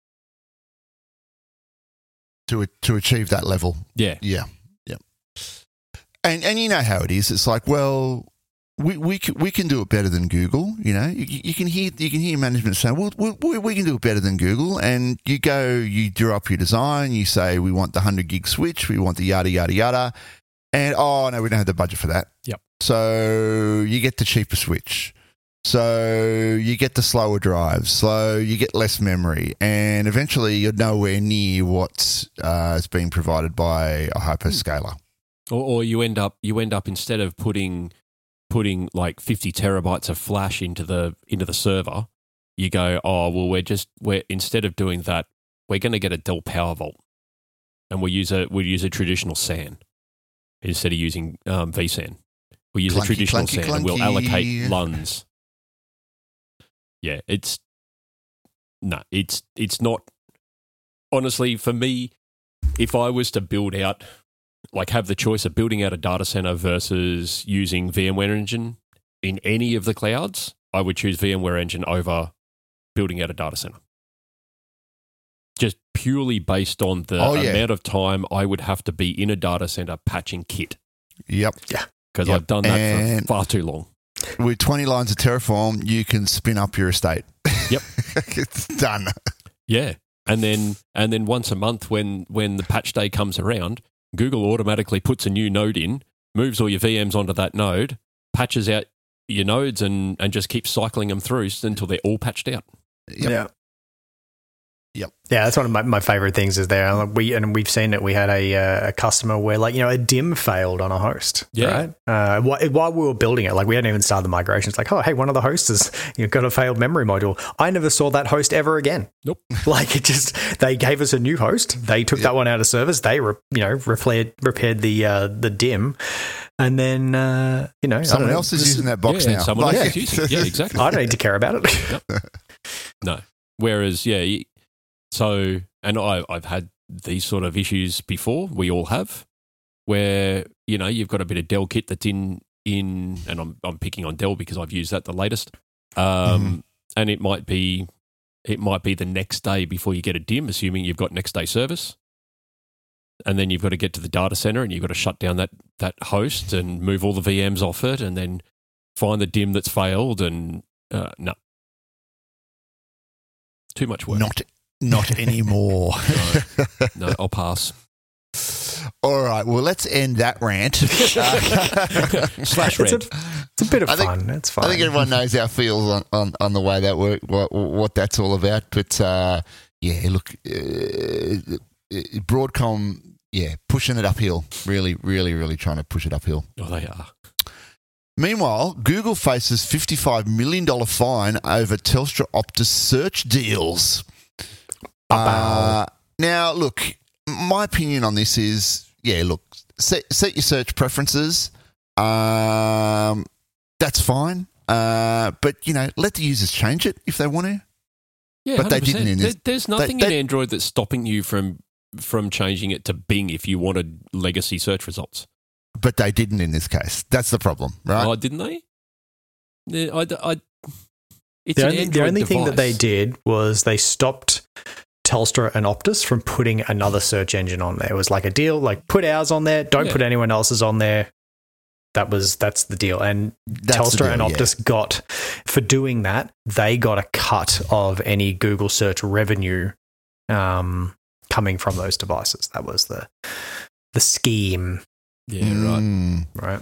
to to achieve that level. Yeah. Yeah, yeah. And and you know how it is. It's like, well, we we can, we can do it better than Google. You know, you, you can hear you can hear management saying, well, we, we can do it better than Google. And you go, you draw up your design. You say, we want the hundred gig switch. We want the yada yada yada. And oh no, we don't have the budget for that. Yep. So you get the cheaper switch. So you get the slower drives, so you get less memory, and eventually you're nowhere near what uh, is being provided by a hyperscaler. Or, or you end up you end up instead of putting putting like fifty terabytes of flash into the into the server, you go, oh well, we're just we're instead of doing that, we're going to get a Dell PowerVault, and we use a we use a traditional S A N instead of using um, vSAN. We use Clunky, a traditional clunky, S A N, and we'll allocate clunky. LUNs. Yeah, it's no, it's it's not. Honestly, for me, if I was to build out, like have the choice of building out a data center versus using VMware Engine in any of the clouds, I would choose VMware Engine over building out a data center. Just purely based on the Oh, yeah. amount of time I would have to be in a data center patching kit, Yep. because Yep. I've done that And- for far too long. With twenty lines of Terraform, you can spin up your estate. Yep. It's done. Yeah. And then and then once a month when when the patch day comes around, Google automatically puts a new node in, moves all your V Ms onto that node, patches out your nodes and, and just keeps cycling them through until they're all patched out. Yep. Yeah. Yep. Yeah, that's one of my, my favorite things is there. Like we and we've seen it. We had a uh, a customer where like you know a D I M failed on a host. Yeah. Right. Uh, while, while we were building it, like we hadn't even started the migration. It's like, oh hey, one of the hosts has you know, got a failed memory module. I never saw that host ever again. Nope. Like it just they gave us a new host. They took Yep. that one out of service. They re, you know repaired repaired the uh, the D I M, and then uh, you know I Someone don't know, else is this- using that box yeah, now. someone Like- else is using it. Yeah, exactly. I don't need to care about it. No. Whereas, yeah, y- so, and I, I've had these sort of issues before. We all have, where you know you've got a bit of Dell kit that's in in, and I'm I'm picking on Dell because I've used that the latest, um, mm. and it might be it might be the next day before you get a D I M, assuming you've got next day service. And then you've got to get to the data center and you've got to shut down that, that host and move all the V Ms off it and then find the D I M that's failed and uh, no. Too much work. Not not anymore. no, no, I'll pass. All right, well, let's end that rant. Slash rant. It's a, it's a bit of I fun. Think, it's fun. I think everyone knows our feels on, on, on the way that work, what, what that's all about. But, uh, yeah, look, uh, Broadcom, yeah, pushing it uphill. Really, really, really trying to push it uphill. Oh, they are. Meanwhile, Google faces fifty-five million dollars fine over Telstra Optus search deals. Uh, now, look, my opinion on this is, yeah, look, set, set your search preferences. Um, that's fine. Uh, but, you know, let the users change it if they want to. Yeah, but they didn't. In this, there, there's nothing they, they, in Android that's stopping you from from changing it to Bing if you wanted legacy search results. But they didn't in this case. That's the problem, right? Oh, didn't they? Yeah, I, I, it's the an only, Android the only device. thing that they did was they stopped Telstra and Optus from putting another search engine on there. It was like a deal, like put ours on there, don't yeah. put anyone else's on there. That was that's the deal. And that's Telstra deal, and Optus yeah. got, for doing that, they got a cut of any Google search revenue um, coming from those devices. That was the the scheme. Yeah, right. Mm. Right.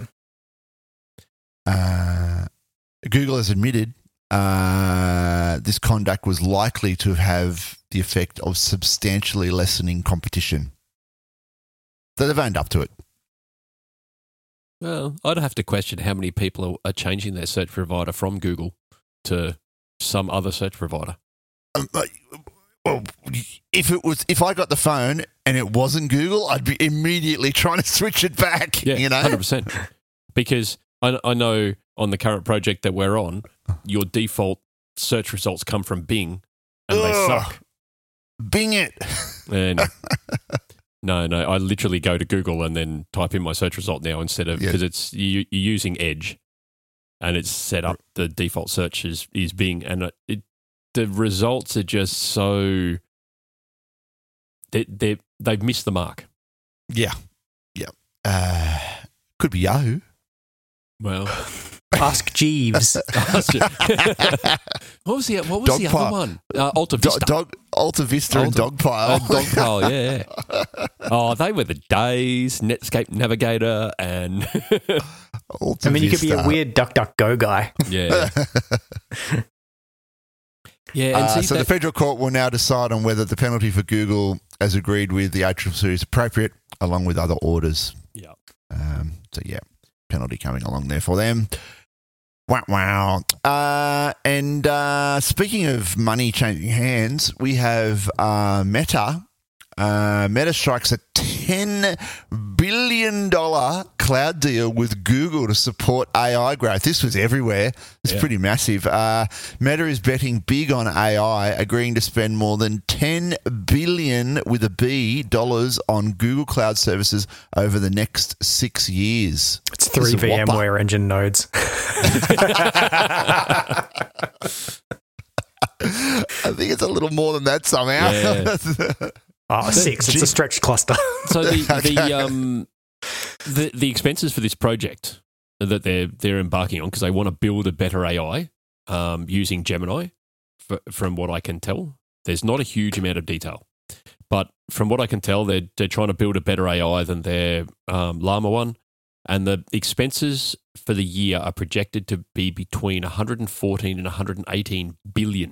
Uh, Google has admitted uh, this conduct was likely to have the effect of substantially lessening competition. So they've owned up to it. Well, I'd have to question how many people are, are changing their search provider from Google to some other search provider. Um, well, if it was, if I got the phone and it wasn't Google, I'd be immediately trying to switch it back. Yeah, you know, one hundred percent. Because I, I know on the current project that we're on, your default search results come from Bing, and Ugh, they suck. Bing it. And no, no, I literally go to Google and then type in my search result now instead of because yeah. it's you, you're using Edge, and it's set up the default search is, is Bing, and it, the results are just so they they they've missed the mark. Yeah, yeah. Uh, could be Yahoo. Well, Ask Jeeves. what was the what was Dog the pile. other one? Uh, Alta Vista. Do, dog, Alta Vista Alta, and Dogpile. Uh, Dogpile, yeah. Oh, they were the days. Netscape Navigator and. Alta I mean, you could Vista. be a weird DuckDuckGo guy. Yeah. Yeah, and Uh, see so that, the federal court will now decide on whether the penalty for Google, as agreed with the A C C C, is appropriate, along with other orders. yeah. Um, so yeah, penalty coming along there for them. Wow, wow. Uh, and uh, speaking of money changing hands, we have uh, Meta. Uh, Meta strikes a ten billion dollars cloud deal with Google to support A I growth. This was everywhere. It's Yeah. pretty massive. Uh, Meta is betting big on A I, agreeing to spend more than ten billion dollars with a B dollars on Google Cloud services over the next six years. It's three This is a whopper. VMware engine nodes. I think it's a little more than that somehow. Yeah. Oh, six. It's a stretched cluster. So the the um the the expenses for this project that they're they're embarking on because they want to build a better A I um, using Gemini. F- from what I can tell, there's not a huge amount of detail, but from what I can tell, they're they're trying to build a better A I than their um, Llama one, and the expenses for the year are projected to be between one hundred fourteen and one hundred eighteen billion.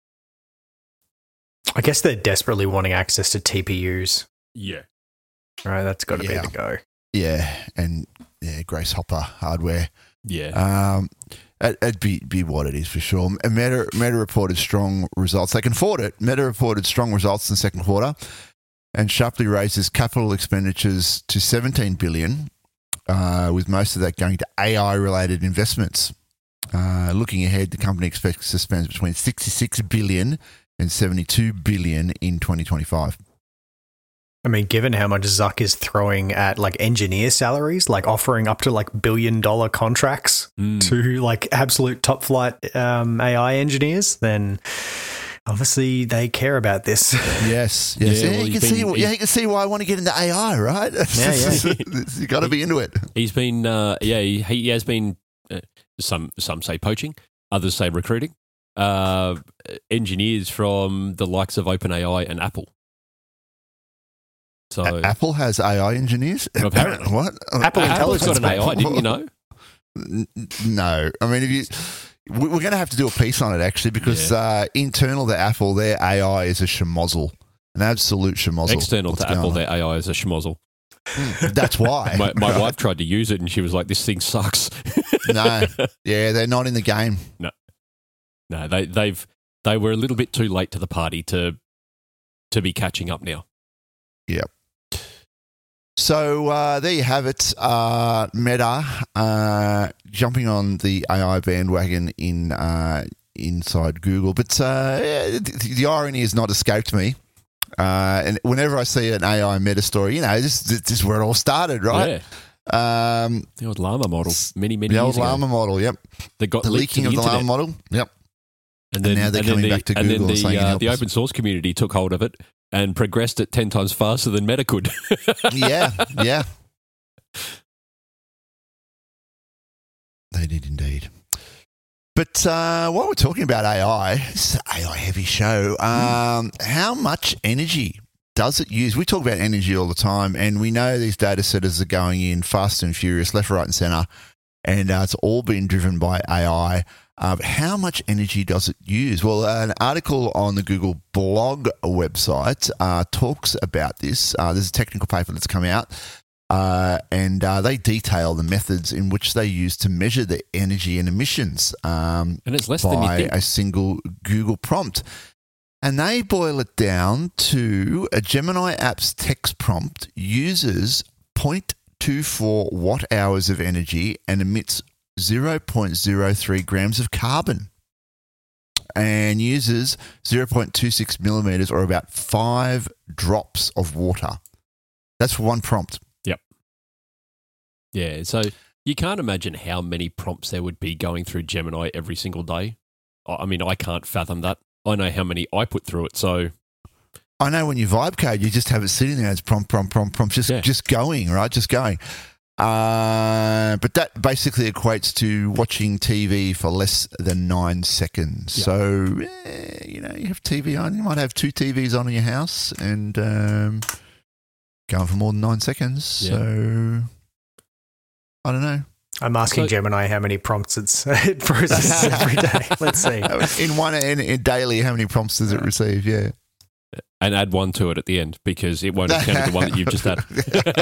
I guess they're desperately wanting access to T P Us. Yeah. Right, that's got to Yeah. be the go. Yeah, and yeah, Grace Hopper hardware. Yeah. Um, it, it'd be, be what it is for sure. And Meta, Meta reported strong results. They can afford it. Meta reported strong results in the second quarter and sharply raises capital expenditures to seventeen billion dollars, uh, with most of that going to A I-related investments. Uh, looking ahead, the company expects to spend between sixty-six billion dollars and seventy-two billion dollars in twenty twenty-five. I mean, given how much Zuck is throwing at like engineer salaries, like offering up to like billion dollar contracts Mm. to like absolute top flight um, A I engineers, then obviously they care about this. Yes, yes. Yeah, Yeah, well, you he's can see. been- Yeah, you can see why I want to get into A I, right? Yeah, yeah. You got to be into it. He's been, uh, yeah, he, he has been. Uh, some some say poaching, others say recruiting. Uh, engineers from the likes of OpenAI and Apple. So A- Apple has A I engineers. Apparently. What? Apple Apple's got an A I, Intelligence. didn't you know? N- No, I mean, if you, we- we're going to have to do a piece on it actually because Yeah. uh, internal to Apple, their A I is a schmozzle, an absolute schmozzle. External What's to Apple, going their A I is a schmozzle. on? That's why. My, my right? wife tried to use it and she was like, "This thing sucks." No, yeah, they're not in the game. No, they they've they were a little bit too late to the party to to be catching up now. So uh, there you have it. Uh, Meta uh, jumping on the A I bandwagon in uh, inside Google, but uh, yeah, the, the irony has not escaped me. Uh, and whenever I see an A I Meta story, you know, this, this is where it all started, right? Yeah, Um, the old llama model, many many the years old ago. llama model, yep. They got The leaked to leaking the of the internet. llama model, yep. And, And now they're coming the, back to and Google then and the, saying, uh, "Help the us." open source community took hold of it and progressed it ten times faster than Meta could. Yeah, yeah. They did indeed. But uh, while we're talking about A I, this is an A I heavy show. Um, how much energy does it use? We talk about energy all the time, and we know these data centers are going in fast and furious, left, right, and center, and uh, it's all been driven by A I. Uh, but how much energy does it use? Well, an article on the Google blog website uh, talks about this. Uh, there's a technical paper that's come out. Uh, and uh, they detail the methods in which they use to measure the energy and emissions um, And it's less than you by think. a single Google prompt. And they boil it down to a Gemini app's text prompt uses zero point two four watt hours of energy and emits zero point zero three grams of carbon and uses zero point two six millimeters or about five drops of water. That's for one prompt. Yeah, so you can't imagine how many prompts there would be going through Gemini every single day. I I mean, I can't fathom that. I know how many I put through it, so I know when you vibe code, you just have it sitting there as prompt, prompt, prompt, prompt, just Yeah. just going, right? Just going. Uh, but that basically equates to watching T V for less than nine seconds. Yeah. So, eh, you know, you have T V on, you might have two T Vs on in your house and um, going for more than nine seconds. Yeah. So, I don't know. I'm asking So- Gemini how many prompts it's, it processes every day. Let's see. In one, in, in daily, how many prompts does it receive? Yeah. and add one to it at the end because it won't have counted the one that you've just had.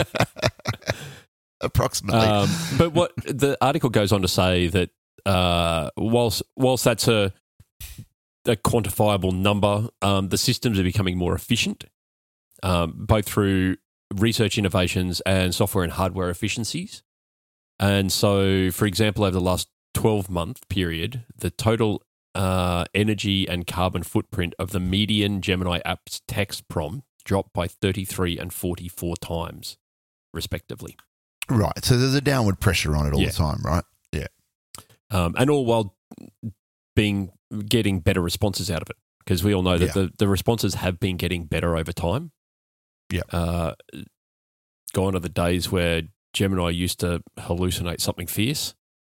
Approximately. Um, but what the article goes on to say that uh, whilst whilst that's a a quantifiable number, um, the systems are becoming more efficient, um, both through research innovations and software and hardware efficiencies. And so, for example, over the last twelve month period, the total uh, energy and carbon footprint of the median Gemini app's text prompt dropped by thirty-three and forty-four times, respectively. Right. So there's a downward pressure on it all Yeah. the time, right? Yeah. Um, and all while being getting better responses out of it, because we all know that Yeah. the, the responses have been getting better over time. Yeah. Uh, gone are the days where Gemini used to hallucinate something fierce.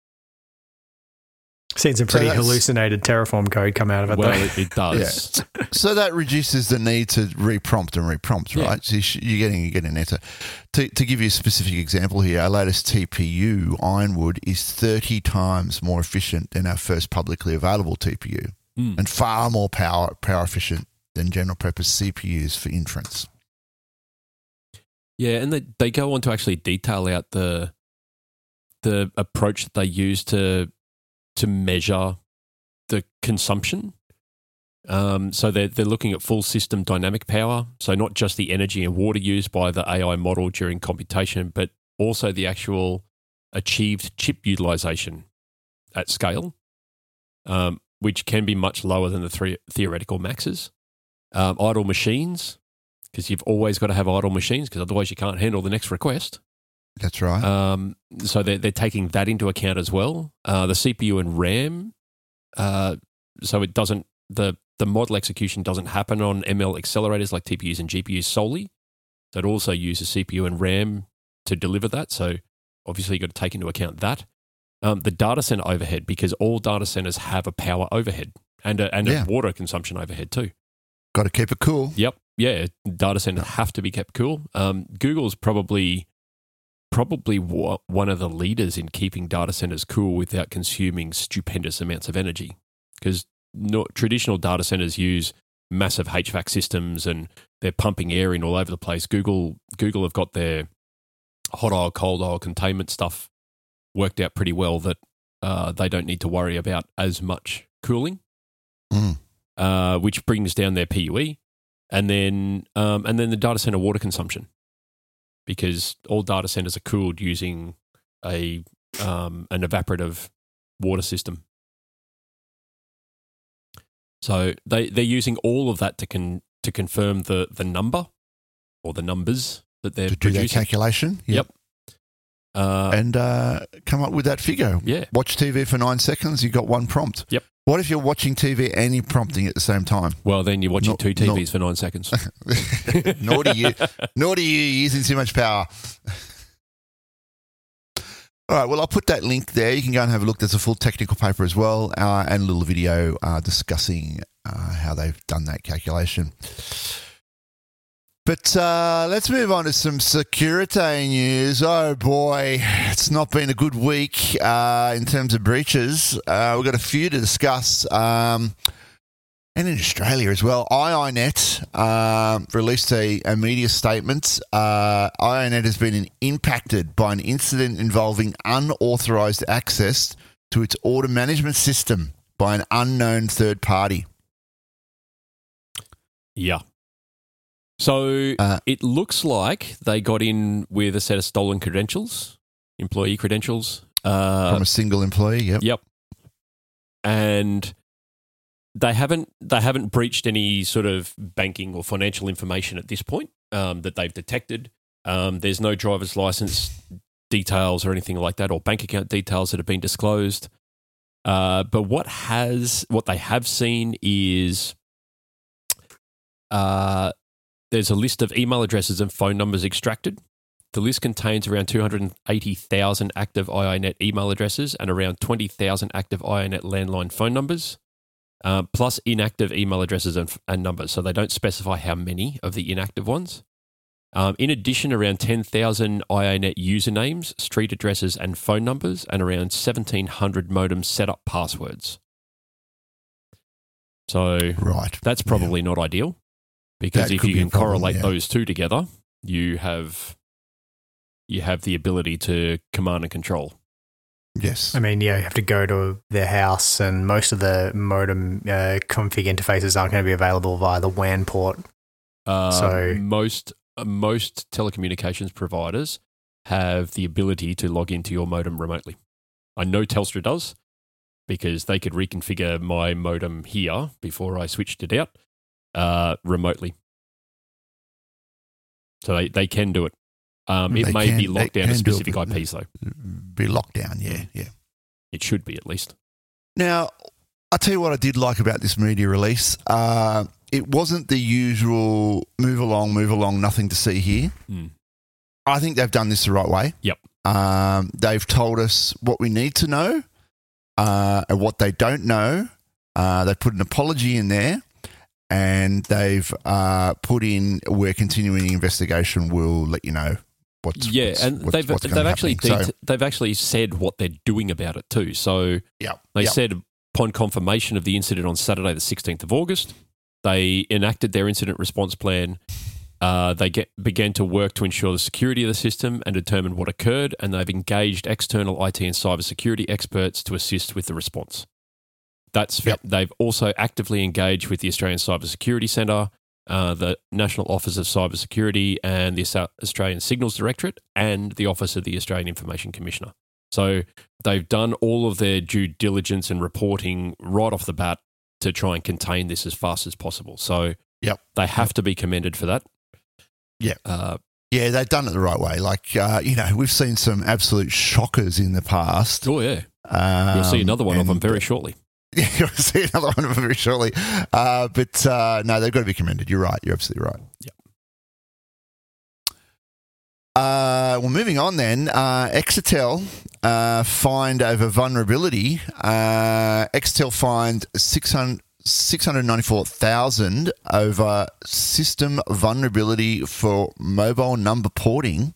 Seen some So pretty that's- hallucinated Terraform code come out of it, Well, though. it, it does. So that reduces the need to reprompt and reprompt, Yeah. right? So you sh- you're getting you're getting an answer. To to give you a specific example here, our latest T P U Ironwood is thirty times more efficient than our first publicly available T P U, Mm. and far more power power efficient than general purpose C P Us for inference. Yeah, and they, they go on to actually detail out the the approach that they use to to measure the consumption. Um, so they're, they're looking at full system dynamic power, so not just the energy and water used by the A I model during computation, but also the actual achieved chip utilization at scale, um, which can be much lower than the three theoretical maxes. Um, idle machines because you've always got to have idle machines because otherwise you can't handle the next request. That's right. Um, so they're, they're taking that into account as well. Uh, the C P U and RAM, uh, so it doesn't the the model execution doesn't happen on M L accelerators like T P Us and G P Us solely. So it also uses C P U and RAM to deliver that. So obviously you've got to take into account that. Um, the data center overhead, because all data centers have a power overhead and a, and Yeah. a water consumption overhead too. Got to keep it cool. Yep. Yeah. Data centers have to be kept cool. Um, Google's probably probably wa- one of the leaders in keeping data centers cool without consuming stupendous amounts of energy, because no, traditional data centers use massive H V A C systems and they're pumping air in all over the place. Google Google have got their hot aisle, cold aisle containment stuff worked out pretty well that uh, they don't need to worry about as much cooling, Mm. uh, which brings down their P U E, and then um, and then the data center water consumption, because all data centers are cooled using a um, an evaporative water system. So they they're using all of that to con, to confirm the the number or the numbers that they're To do that producing. calculation. Yep. Uh, And uh, come up with that figure. yeah. Watch T V for nine seconds, you got one prompt. Yep. What if you're watching T V and you're prompting at the same time? Well, then you're watching Not- two T Vs not- for nine seconds. Naughty you. Naughty you, you're using too much power. All right, well, I'll put that link there. You can go and have a look. There's a full technical paper as well uh, and a little video uh, discussing uh, how they've done that calculation. But uh, let's move on to some security news. Oh, boy, it's not been a good week uh, in terms of breaches. Uh, we've got a few to discuss. Um, and in Australia as well, I I net uh, released a, a media statement. Uh, I I net has been impacted by an incident involving unauthorised access to its order management system by an unknown third party. Yeah. So Uh, it looks like they got in with a set of stolen credentials, employee credentials. Uh, From a single employee, yep. Yep. And they haven't they haven't breached any sort of banking or financial information at this point um, that they've detected. Um, there's no driver's license details or anything like that, or bank account details that have been disclosed. Uh, but what has what they have seen is uh, there's a list of email addresses and phone numbers extracted. The list contains around two hundred eighty thousand active I I net email addresses and around twenty thousand active I I net landline phone numbers, uh, plus inactive email addresses and, and numbers. So they don't specify how many of the inactive ones. Um, in addition, around ten thousand I I net usernames, street addresses, and phone numbers, and around seventeen hundred modem setup passwords. So Right. that's probably not ideal, because That if could you be a can problem, correlate yeah. those two together, you have you have the ability to command and control. Yes. I mean, yeah, you have to go to their house, and most of the modem uh, config interfaces aren't going to be available via the W A N port. Uh, So- most uh, most telecommunications providers have the ability to log into your modem remotely. I know Telstra does, because they could reconfigure my modem here before I switched it out uh, remotely. So they, they can do it. Um, it They may be can- locked they down to can do it, specific I but- Ps, though. Be locked down, yeah, yeah. It should be, at least. Now, I'll tell you what I did like about this media release. Uh, it wasn't the usual move along, move along, nothing to see here. Mm. I think they've done this the right way. Yep. Um, they've told us what we need to know uh, and what they don't know. Uh, they put an apology in there, and they've uh, put in, we're continuing the investigation. We'll let you know what's Yeah, what's, and what's, they've what's they've gonna actually happen. det- So, they've actually said what they're doing about it too. So yeah, they yeah. said upon confirmation of the incident on Saturday, the sixteenth of August, they enacted their incident response plan. Uh, they get, began to work to ensure the security of the system and determine what occurred, and they've engaged external I T and cybersecurity experts to assist with the response. That's Yep. They've also actively engaged with the Australian Cybersecurity Centre, uh, the National Office of Cybersecurity, and the Aus- Australian Signals Directorate, and the Office of the Australian Information Commissioner. So they've done all of their due diligence and reporting right off the bat to try and contain this as fast as possible. So Yep. they have to be commended for that. Yeah. Uh, Yeah, they've done it the right way. Like, uh, you know, we've seen some absolute shockers in the past. oh, yeah. Um, You'll see another one of them and- very shortly. Yeah, you'll see another one of them very shortly. Uh, but uh, no, they've got to be commended. You're right. You're absolutely right. Yep. Uh, well, moving on then. Uh, Exetel uh, fined over vulnerability. Uh, Exetel fined six hundred six hundred ninety-four thousand over system vulnerability for mobile number porting.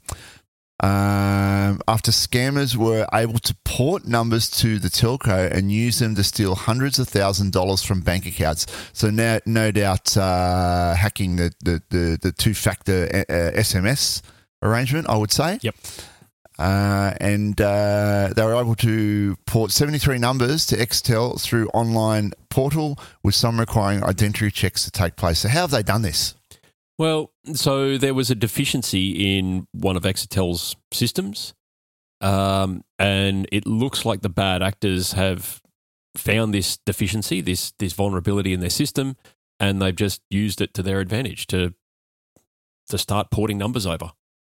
Um, after scammers were able to port numbers to the telco and use them to steal hundreds of thousand dollars from bank accounts. So now, no doubt, uh, hacking the, the, the, the two-factor uh, S M S arrangement, I would say. Yep. Uh, and uh, they were able to port seventy-three numbers to Exetel through online portal, with some requiring identity checks to take place. So how have they done this? Well, so there was a deficiency in one of Exetel's systems, um, and it looks like the bad actors have found this deficiency, this this vulnerability in their system, and they've just used it to their advantage to to start porting numbers over.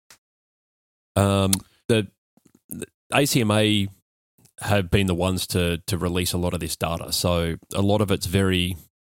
Um, the, the A C M A have been the ones to to release a lot of this data, so a lot of it's very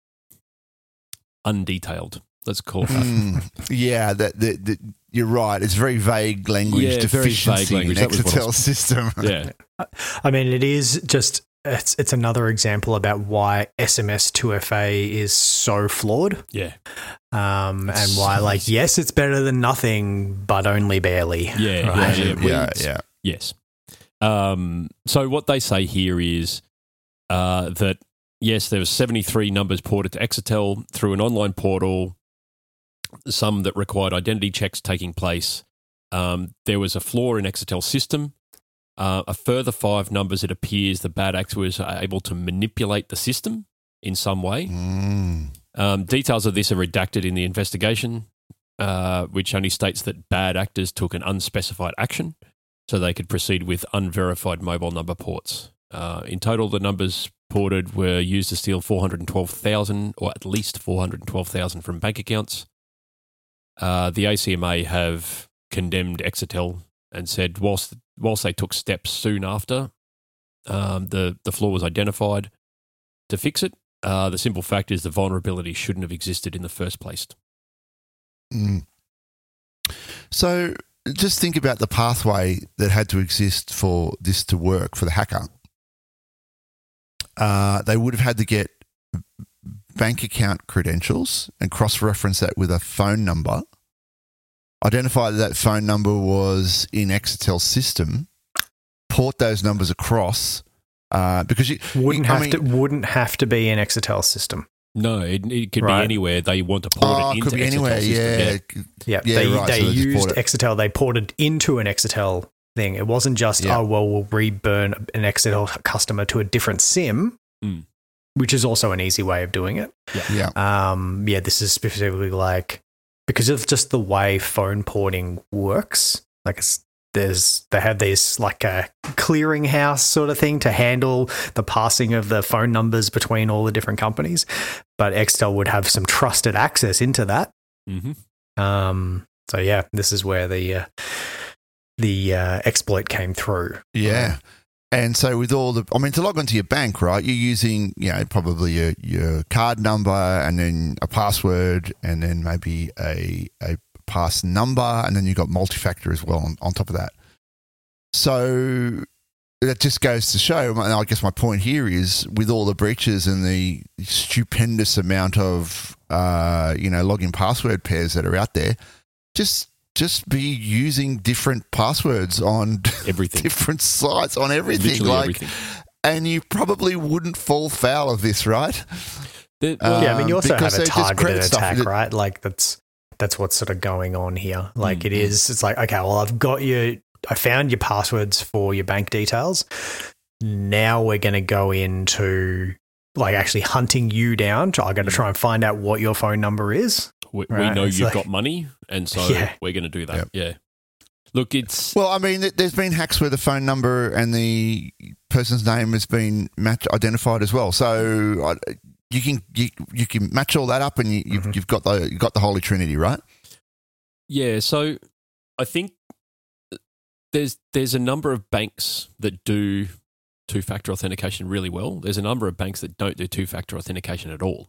undetailed. Let's call it that. Mm, yeah, that, that, that you're right. It's very vague language Yeah, very deficiency vague language. in That was what I Exetel was- system. Yeah. I mean, it is just it's it's another example about why S M S two F A is so flawed. Yeah. Um, and It's why, so like, easy. yes, it's better than nothing, but only barely. Yeah, right? yeah, yeah, we- yeah, yeah. Yes. Um, so what they say here is uh, that, yes, there was seventy-three numbers ported to Exetel through an online portal, some that required identity checks taking place. Um, there was a flaw in Exetel's system. Uh, a further five numbers, it appears the bad actor was able to manipulate the system in some way. Mm. Um, details of this are redacted in the investigation, uh, which only states that bad actors took an unspecified action so they could proceed with unverified mobile number ports. Uh, in total, the numbers ported were used to steal four hundred twelve thousand, or at least four hundred twelve thousand from bank accounts. Uh, the A C M A have condemned Exetel and said whilst whilst they took steps soon after um, the, the flaw was identified to fix it, uh, the simple fact is the vulnerability shouldn't have existed in the first place. Mm. So just think about the pathway that had to exist for this to work for the hacker. Uh, they would have had to get bank account credentials and cross-reference that with a phone number, identify that that phone number was in Exetel's system, port those numbers across, uh, because you Wouldn't you- I have mean- to wouldn't have to be an Exetel system. No, it, it could Right. be anywhere they want to port Oh, it it into could be Exetel's anywhere. system. Yeah, Yeah, Yeah, they right, they so they just used bought it. Exetel. They ported into an Exetel thing. It wasn't just Yeah. oh well, we'll reburn an Exetel customer to a different SIM, Mm. which is also an easy way of doing it. yeah. Um, yeah, this is specifically like because of just the way phone porting works. Like it's, there's they have these like a clearinghouse sort of thing to handle the passing of the phone numbers between all the different companies, but Exetel would have some trusted access into that. Mm-hmm. Um, so yeah, this is where the uh, the uh, exploit came through. Yeah. And so with all the, I mean, to log onto your bank, right, you're using, you know, probably your, your card number and then a password and then maybe a, a pass number and then you've got multi-factor as well on, on top of that. So that just goes to show, and I guess my point here is with all the breaches and the stupendous amount of, uh, you know, login password pairs that are out there, just just be using different passwords on Everything. different sites on everything. Literally like, everything. and you probably wouldn't fall foul of this, right? The- Uh, Yeah, I mean, you also because have a they're just targeted credit stuff. attack, That- right? Like that's that's what's sort of going on here. Like Mm, it mm. is. It's like okay, well, I've got your, I found your passwords for your bank details. Now we're going to go into like actually hunting you down. I'm going to try and find out what your phone number is. we, we right, know it's you've like- got money, and so Yeah. we're going to do that. Yep. Yeah. Look, it's Well, I mean, th- there's been hacks where the phone number and the person's name has been match identified as well. So I, you can you, you can match all that up, and you, you've, Mhm. you've got the you've got the holy trinity, right? Yeah, so I think there's there's a number of banks that do two-factor authentication really well. There's a number of banks that don't do two-factor authentication at all.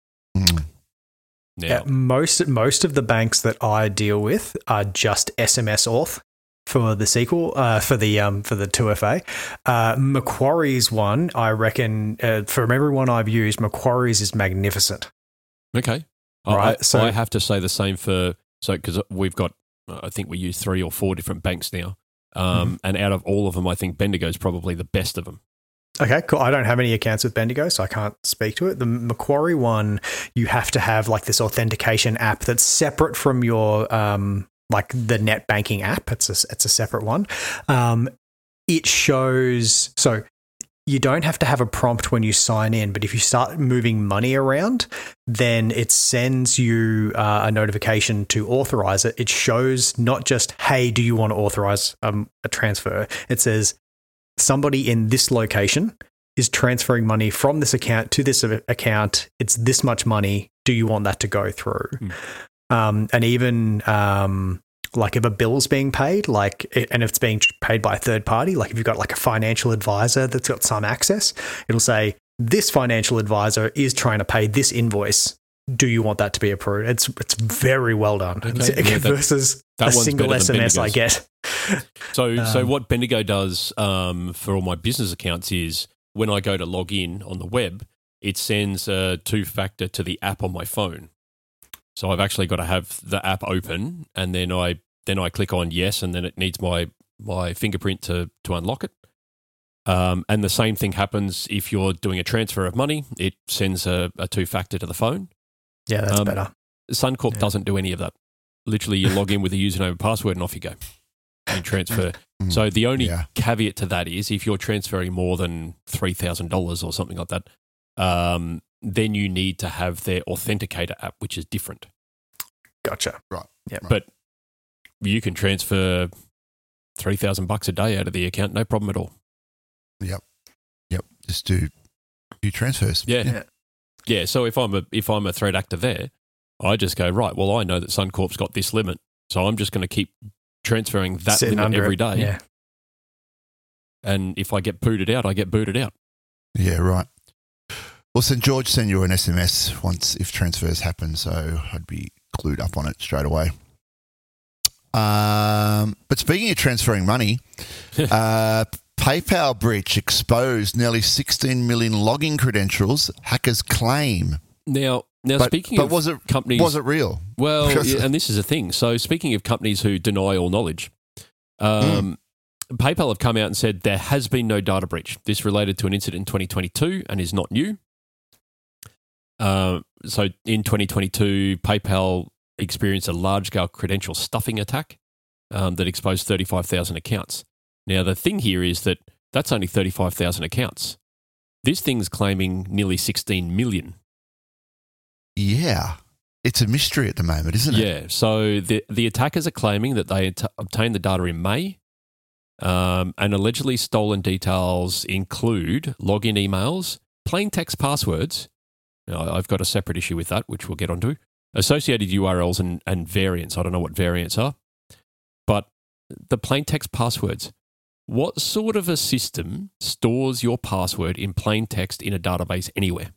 Mm. Now, Yeah, most most of the banks that I deal with are just S M S auth for the S Q L, uh, for the um, for the two F A. Uh, Macquarie's one, I reckon, uh, from everyone I've used, Macquarie's is magnificent. okay. Right, I, so- I have to say the same for so because we've got I think we use three or four different banks now, um, Mm-hmm. and out of all of them, I think Bendigo is probably the best of them. Okay, cool. I don't have any accounts with Bendigo, so I can't speak to it. The Macquarie one, you have to have like this authentication app that's separate from your um, like the net banking app. It's a, it's a separate one. Um, it shows, so you don't have to have a prompt when you sign in, but if you start moving money around, then it sends you uh, a notification to authorize it. It shows not just, hey, do you want to authorize um, a transfer? It says, somebody in this location is transferring money from this account to this account. It's this much money. Do you want that to go through? Mm. Um, and even um, like if a bill's being paid, like, and if it's being paid by a third party, like if you've got like a financial advisor that's got some access, it'll say this financial advisor is trying to pay this invoice. Do you want that to be approved? It's it's very well done. Okay. Yeah, that, versus that a single S M S I get. So, um, so what Bendigo does um, for all my business accounts is when I go to log in on the web, it sends a two-factor to the app on my phone. So I've actually got to have the app open, and then I then I click on yes, and then it needs my my fingerprint to to unlock it. Um, and the same thing happens if you're doing a transfer of money. It sends a, a two-factor to the phone. Yeah, that's um, better. Suncorp Yeah. doesn't do any of that. Literally, you log in with a username and password, and off you go. And transfer. Mm. So the only Yeah. caveat to that is if you're transferring more than three thousand dollars or something like that, um, then you need to have their authenticator app, which is different. Gotcha. Right. Yeah. Right. But you can transfer three thousand bucks a day out of the account, no problem at all. Yep. Yep. Just do do transfers. Yeah. Yeah. Yeah. So if I'm a if I'm a threat actor there, I just go, right, well, I know that Suncorp's got this limit, so I'm just going to keep transferring that Sitting limit under every it. day. Yeah. And if I get booted out, I get booted out. Yeah, right. Well, Saint George send you an S M S once if transfers happen, so I'd be clued up on it straight away. Um, but speaking of transferring money, uh, PayPal breach exposed nearly sixteen million login credentials, hackers claim. Now, now But, speaking but of was it companies, was it real? well, Because- yeah, and this is a thing. So speaking of companies who deny all knowledge, um, PayPal have come out and said there has been no data breach. This related to an incident in twenty twenty-two and is not new. Uh, so in twenty twenty-two, PayPal experienced a large-scale credential stuffing attack um, that exposed thirty-five thousand accounts. Now, the thing here is that that's only thirty-five thousand accounts. This thing's claiming nearly sixteen million. Yeah, it's a mystery at the moment, isn't it? Yeah. So the the attackers are claiming that they t- obtained the data in May, um, and allegedly stolen details include login emails, plain text passwords. Now, I've got a separate issue with that, which we'll get onto. Associated U R Ls and, and variants. I don't know what variants are, but the plain text passwords. What sort of a system stores your password in plain text in a database anywhere?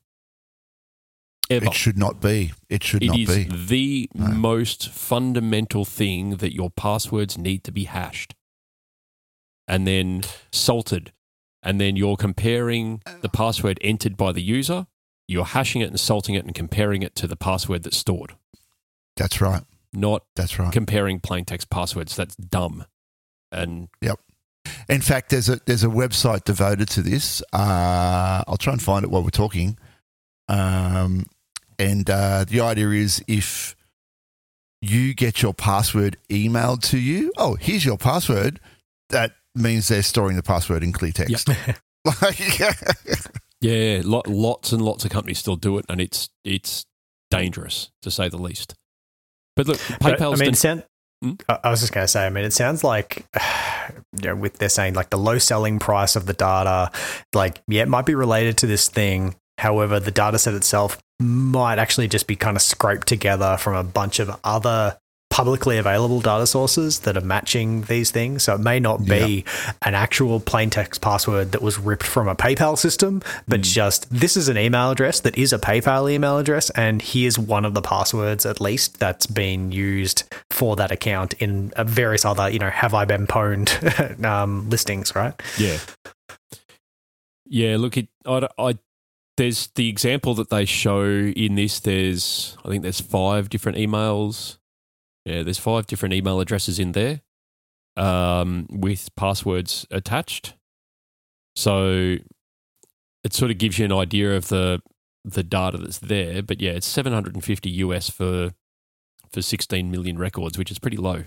Ever. It should not be. It should It not is be. the No. most fundamental thing that your passwords need to be hashed and then salted. And then you're comparing the password entered by the user, you're hashing it and salting it and comparing it to the password that's stored, That's right. not That's right. comparing plain text passwords. That's dumb. And Yep. In fact, there's a there's a website devoted to this. Uh, I'll try and find it while we're talking. Um, and uh, the idea is if you get your password emailed to you, oh, here's your password. That means they're storing the password in clear text. Like, yeah, lo- lots and lots of companies still do it, and it's it's dangerous to say the least. But look, But, PayPal's I mean, done- it sound, Hmm? I I was just going to say, I mean, it sounds like, you know, with they're saying like the low selling price of the data, like, yeah, it might be related to this thing. However, the data set itself might actually just be kind of scraped together from a bunch of other publicly available data sources that are matching these things. So it may not be yep. an actual plain text password that was ripped from a PayPal system, but mm. just this is an email address that is a PayPal email address, and here's one of the passwords at least that's been used for that account in various other, you know, have I been pwned um, listings, right? Yeah. Yeah, look, it, I, I, there's the example that they show in this, there's, I think there's five different emails. Yeah, there's five different email addresses in there um, with passwords attached. So it sort of gives you an idea of the the data that's there. But yeah, it's seven hundred fifty U S for for sixteen million records, which is pretty low.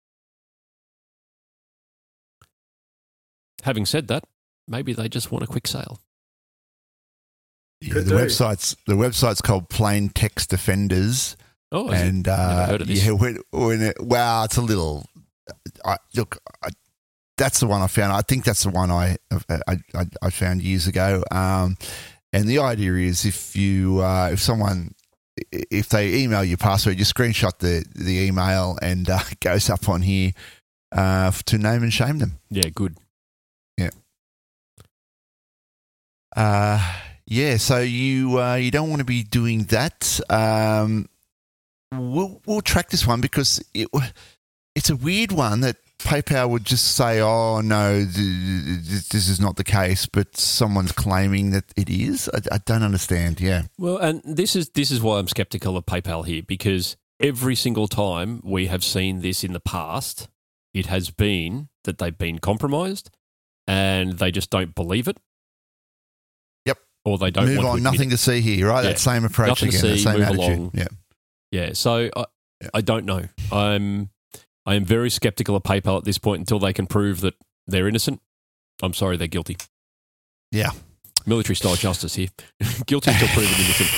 Having said that, maybe they just want a quick sale. Yeah, the website's the website's called Plain Text Defenders. Oh, and uh, never heard of this. yeah, when, when it, wow, it's a little. I, look, I, that's the one I found. I think that's the one I I, I, I found years ago. Um, and the idea is if you uh, if someone if they email your password, you screenshot the the email and uh, it goes up on here uh, to name and shame them. Yeah, good. Yeah. Uh, yeah. So you uh, you don't want to be doing that. Um, We'll we'll track this one because it it's a weird one that PayPal would just say, "Oh no, th- th- this is not the case," but someone's claiming that it is. I, I don't understand. Yeah. Well, and this is this is why I'm skeptical of PayPal here, because every single time we have seen this in the past, it has been that they've been compromised and they just don't believe it. Yep. Or they don't move want on. to nothing it. to see here, right? Yeah. That same approach Nothing again. to The see, same move attitude. along. Yeah. Yeah, so I, yeah. I don't know. I'm I am very skeptical of PayPal at this point until they can prove that they're innocent. I'm sorry, they're guilty. Yeah. Military style justice here. Guilty until proven innocent.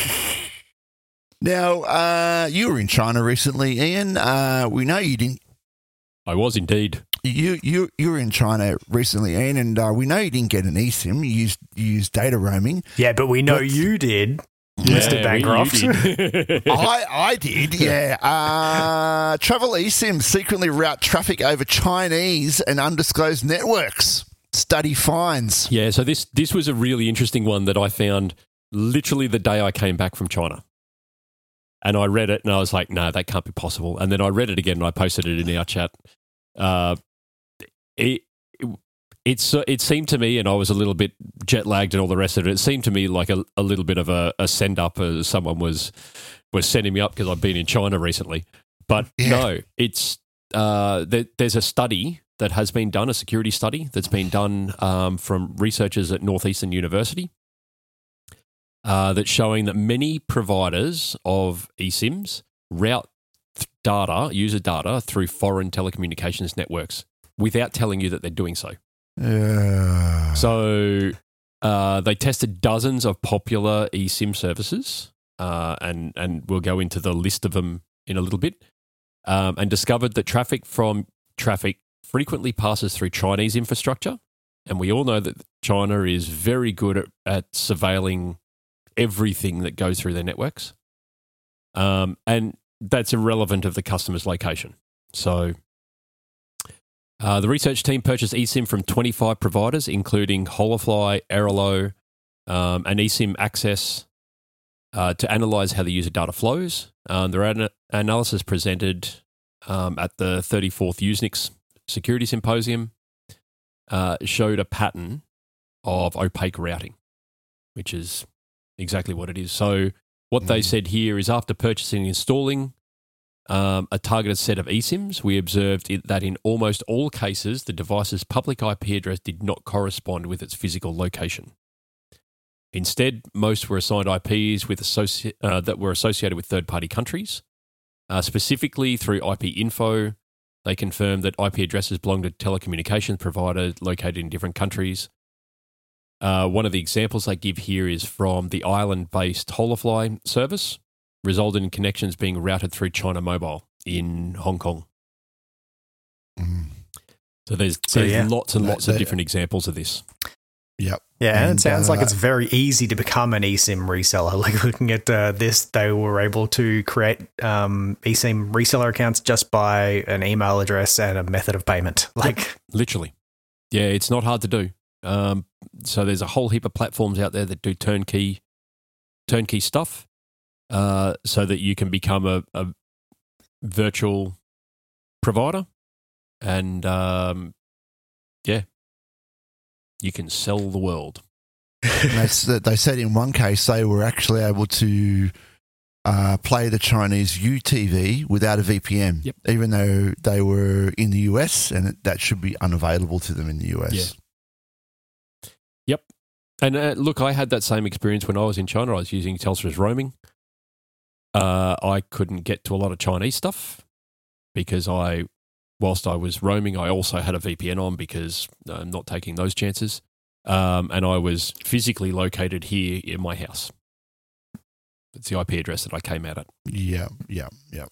Now, uh, you were in China recently, Ian. Uh, we know you didn't. I was indeed. You you you were in China recently, Ian, and uh, we know you didn't get an eSIM. You used you used data roaming. Yeah, but we know but, you did. Yeah, Mister Bancroft. I, I did, yeah. Uh, travel eSIMs secretly route traffic over Chinese and undisclosed networks. Study finds. Yeah, so this this was a really interesting one that I found literally the day I came back from China. And I read it and I was like, no, that can't be possible. And then I read it again and I posted it in our chat. Uh, it, it It's uh, it seemed to me, and I was a little bit jet lagged and all the rest of it. It seemed to me like a, a little bit of a, a send up as someone was was sending me up because I've been in China recently. But yeah. no, it's uh, there, there's a study that has been done, a security study that's been done um, from researchers at Northeastern University uh, that's showing that many providers of eSIMs route data, user data, through foreign telecommunications networks without telling you that they're doing so. Uh. So uh, they tested dozens of popular eSIM services, uh, and and we'll go into the list of them in a little bit, um, and discovered that traffic from traffic frequently passes through Chinese infrastructure, and we all know that China is very good at, at surveilling everything that goes through their networks, um, and that's irrelevant of the customer's location. So. Uh, the research team purchased eSIM from twenty-five providers, including Holofly, Airalo, um, and eSIM Access, uh, to analyze how the user data flows. Um, their an- analysis presented um, at the thirty-fourth Usenix Security Symposium uh, showed a pattern of opaque routing, which is exactly what it is. So what mm. they said here is after purchasing and installing Um, a targeted set of eSIMs, we observed it, that in almost all cases, the device's public I P address did not correspond with its physical location. Instead, most were assigned I Ps with associ- uh, that were associated with third-party countries. Uh, specifically, through I P info, they confirmed that I P addresses belong to telecommunications providers located in different countries. Uh, one of the examples they give here is from the Ireland-based Holofly service, resulted in connections being routed through China Mobile in Hong Kong. Mm. So there's, so, there's yeah. lots and lots so, of different examples of this. Yep. Yeah, and, and it sounds uh, like it's very easy to become an eSIM reseller. Like looking at uh, this, they were able to create um, eSIM reseller accounts just by an email address and a method of payment. Like literally, yeah, it's not hard to do. Um, so there's a whole heap of platforms out there that do turnkey, turnkey stuff, uh, so that you can become a, a virtual provider, and um, yeah. You can sell the world. they, they said in one case they were actually able to uh, play the Chinese U T V without a V P N, yep. even though they were in the U S, and that should be unavailable to them in the U S. Yeah. Yep. And uh, look, I had that same experience when I was in China. I was using Telstra's roaming. Uh, I couldn't get to a lot of Chinese stuff because I... Whilst I was roaming, I also had a V P N on because I'm not taking those chances. Um, and I was physically located here in my house. It's the I P address that I came out at. Yeah, yeah, yeah.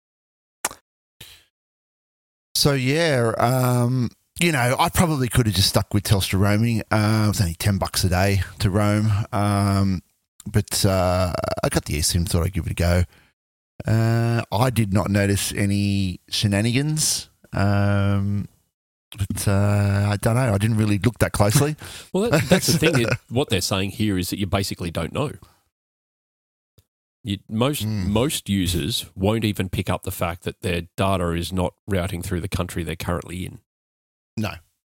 So, yeah, um, you know, I probably could have just stuck with Telstra roaming. Uh, it was only ten bucks a day to roam. Um, but uh, I got the eSIM, thought I'd give it a go. Uh, I did not notice any shenanigans. Um, but uh, I don't know. I didn't really look that closely. Well, that, that's the thing. It, what they're saying here is that you basically don't know. You, most mm. most users won't even pick up the fact that their data is not routing through the country they're currently in. No.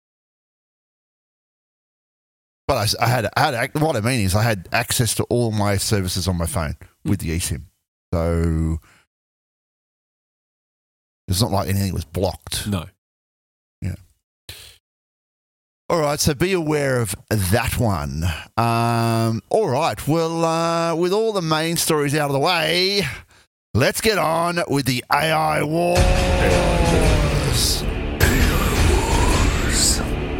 But I, I had, I had what I mean is I had access to all my services on my phone with the eSIM. So it's not like anything was blocked. No. Yeah. All right, so be aware of that one. Um, all right, well, uh, with all the main stories out of the way, let's get on with the A I Wars. A I Wars.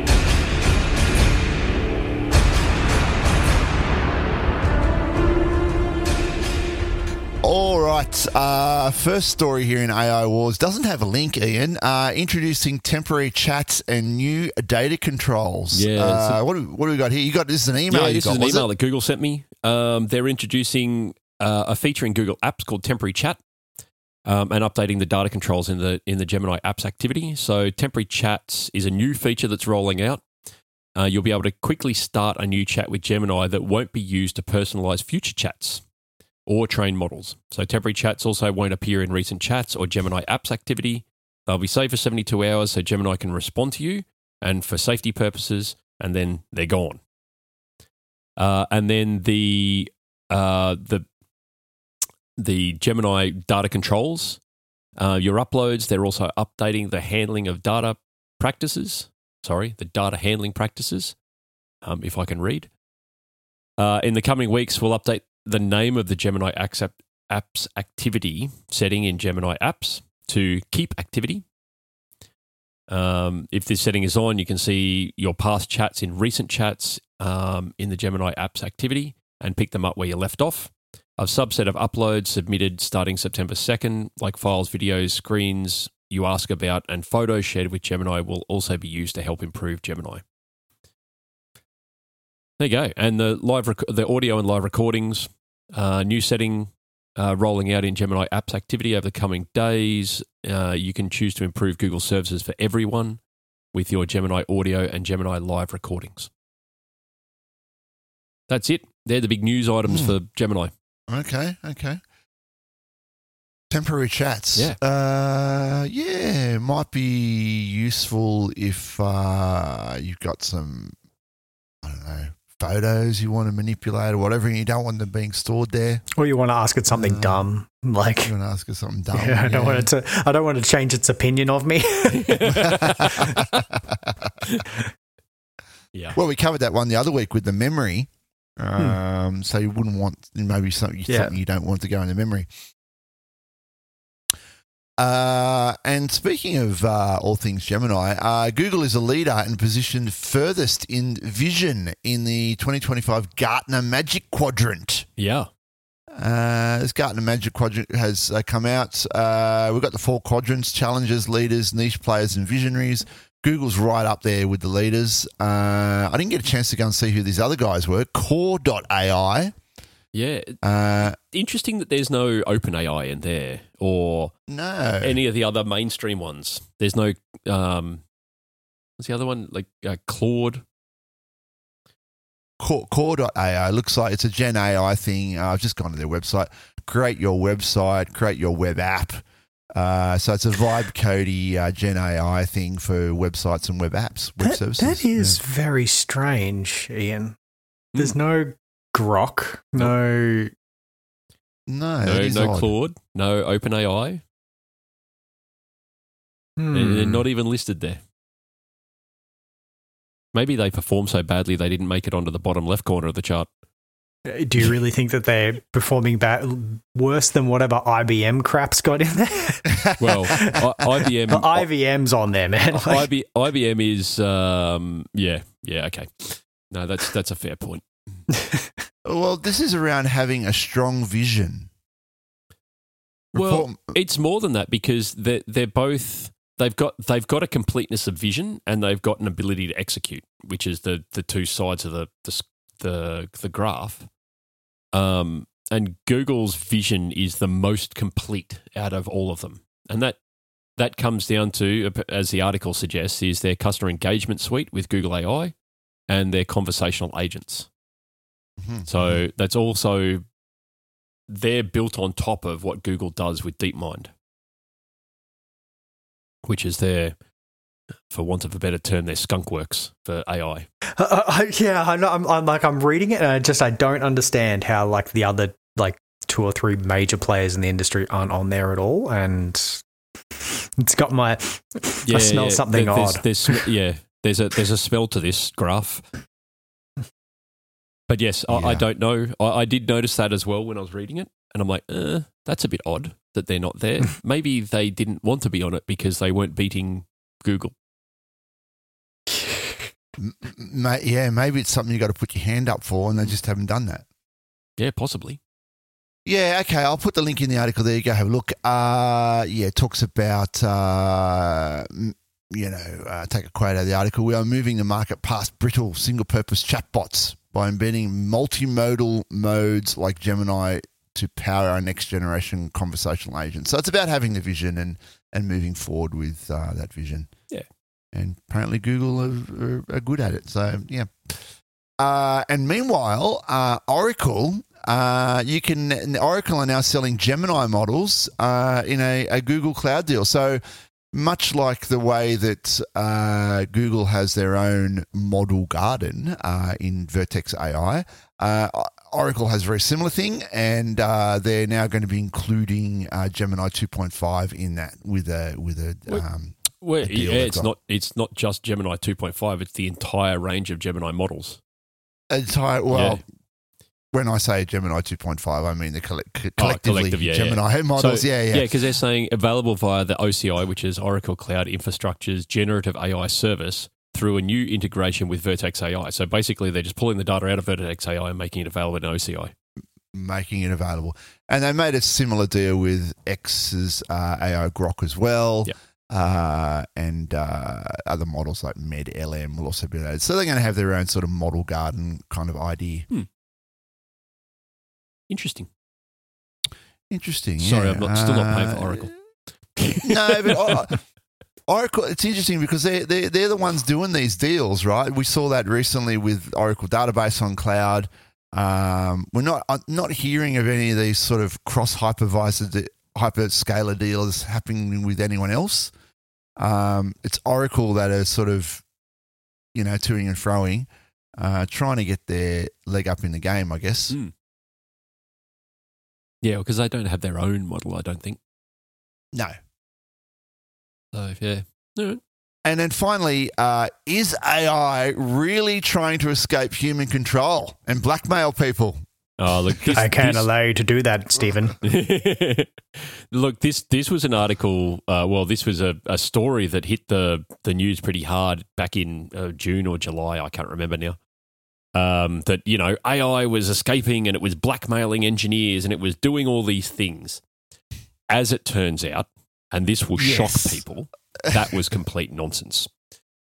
All right, uh, first story here in A I Wars doesn't have a link, Ian. Uh, introducing temporary chats and new data controls. Yeah. Uh, what, do, what do we got here? You got this is an email. Yeah, you this got, is an email it? that Google sent me. Um, they're introducing uh, a feature in Google Apps called Temporary Chat, um, and updating the data controls in the in the Gemini Apps activity. So, Temporary Chats is a new feature that's rolling out. Uh, you'll be able to quickly start a new chat with Gemini that won't be used to personalize future chats or train models. So temporary chats also won't appear in recent chats or Gemini Apps activity. They'll be saved for seventy-two hours so Gemini can respond to you and for safety purposes, and then they're gone. Uh, and then the uh, the the Gemini data controls, uh, your uploads, they're also updating the handling of data practices. Sorry, the data handling practices, um, if I can read. Uh, in the coming weeks, we'll update the name of the Gemini Apps activity setting in Gemini Apps to keep activity. Um, if this setting is on, you can see your past chats in recent chats um, in the Gemini Apps activity and pick them up where you left off. A subset of uploads submitted starting September second, like files, videos, screens you ask about, and photos shared with Gemini will also be used to help improve Gemini. There you go. And the live, rec- the audio and live recordings, uh, new setting uh, rolling out in Gemini Apps activity over the coming days. Uh, you can choose to improve Google services for everyone with your Gemini audio and Gemini live recordings. That's it. They're the big news items mm. for Gemini. Okay, okay. Temporary chats. Yeah. Uh, yeah, might be useful if uh, you've got some, I don't know, photos you want to manipulate or whatever, and you don't want them being stored there. Or you want to ask it something uh, dumb, like you want to ask it something dumb. Yeah, I don't yeah. want it to. I don't want to change its opinion of me. Yeah. Well, we covered that one the other week with the memory. Um, hmm. So you wouldn't want maybe something, yeah. something you don't want to go in the memory. Uh, and speaking of uh, all things Gemini, uh, Google is a leader and positioned furthest in vision in the twenty twenty-five Gartner Magic Quadrant. Yeah. Uh, this Gartner Magic Quadrant has uh, come out. Uh, we've got the four quadrants: challengers, leaders, niche players, and visionaries. Google's right up there with the leaders. Uh, I didn't get a chance to go and see who these other guys were. Core dot A I. Yeah. Uh, Interesting that there's no OpenAI in there or no. any of the other mainstream ones. There's no, um, what's the other one? Like uh, Claude. Core, Core dot A I looks like it's a Gen A I thing. Uh, I've just gone to their website. Create your website, create your web app. Uh, so it's a Vibe Cody uh, Gen A I thing for websites and web apps, web that, services. That is yeah. very strange, Ian. There's mm. no Grok, no... No, no, no odd. Claude, no OpenAI. Hmm. They're not even listed there. Maybe they performed so badly they didn't make it onto the bottom left corner of the chart. Do you really think that they're performing bad, worse than whatever I B M crap's got in there? Well, I, I B M... I V M's on there, man. Like, I B, I B M is... Um, yeah, yeah, okay. No, that's that's a fair point. Well, this is around having a strong vision. Well, Report- it's more than that because they're, they're both... They've got they've got a completeness of vision and they've got an ability to execute, which is the the two sides of the the the, the graph. Um, and Google's vision is the most complete out of all of them, and that that comes down to, as the article suggests, is their customer engagement suite with Google A I and their conversational agents. Mm-hmm. So that's also they're built on top of what Google does with DeepMind, which is their, for want of a better term, their skunk works for A I. Uh, I, yeah, I know, I'm, I'm like I'm reading it, and I just I don't understand how like the other like two or three major players in the industry aren't on there at all, and it's got my yeah, I smell yeah. something there, odd. There's, there's, yeah, there's a there's a spell to this graph. But yes, I, yeah. I don't know. I, I did notice that as well when I was reading it, and I'm like, uh, that's a bit odd that they're not there. Maybe they didn't want to be on it because they weren't beating Google. M- yeah, maybe it's something you got to put your hand up for, and they just haven't done that. Yeah, possibly. Yeah, okay. I'll put the link in the article there. You go have a look. Uh, yeah, it talks about, uh, you know, uh, take a quote out of the article. We are moving the market past brittle single-purpose chatbots by embedding multimodal modes like Gemini to power our next-generation conversational agents. So it's about having the vision and, and moving forward with uh, that vision. Yeah. And apparently Google are, are good at it. So, yeah. Uh, and meanwhile, uh, Oracle... Uh, you can Oracle are now selling Gemini models uh, in a, a Google Cloud deal. So much like the way that uh, Google has their own model garden uh, in Vertex A I, uh, Oracle has a very similar thing, and uh, they're now going to be including uh, Gemini two point five in that with a with a. Um, well, a deal yeah, it's got. not it's not just Gemini two point five; it's the entire range of Gemini models. Entire well. Yeah. When I say Gemini two point five, I mean the collect- collectively oh, collective, yeah, Gemini yeah. models. So, yeah, yeah. Yeah, because they're saying available via the O C I, which is Oracle Cloud Infrastructure's generative A I service through a new integration with Vertex A I. So basically they're just pulling the data out of Vertex A I and making it available in O C I. Making it available. And they made a similar deal with X's uh, A I Grok as well. Yep. Uh, and uh, other models like Med L M will also be added. So they're going to have their own sort of model garden kind of idea. Hmm. Interesting. Interesting. Sorry, yeah. I'm not, still not paying for Uh, Oracle. No, but uh, Oracle, it's interesting because they're, they're, they're the ones doing these deals, right? We saw that recently with Oracle Database on Cloud. Um, we're not uh, not hearing of any of these sort of cross-hypervisor, de- hyperscaler deals happening with anyone else. Um, it's Oracle that are sort of, you know, toing and froing, uh, trying to get their leg up in the game, I guess. Mm. Yeah, because they don't have their own model, I don't think. No. So, yeah. No. And then finally, uh, is A I really trying to escape human control and blackmail people? Oh, look, this, I can't this, allow you to do that, Stephen. Look, this this was an article. Uh, well, this was a, a story that hit the the news pretty hard back in uh, June or July. I can't remember now. Um, that you know, A I was escaping and it was blackmailing engineers and it was doing all these things. As it turns out, and this will yes. shock people, that was complete nonsense.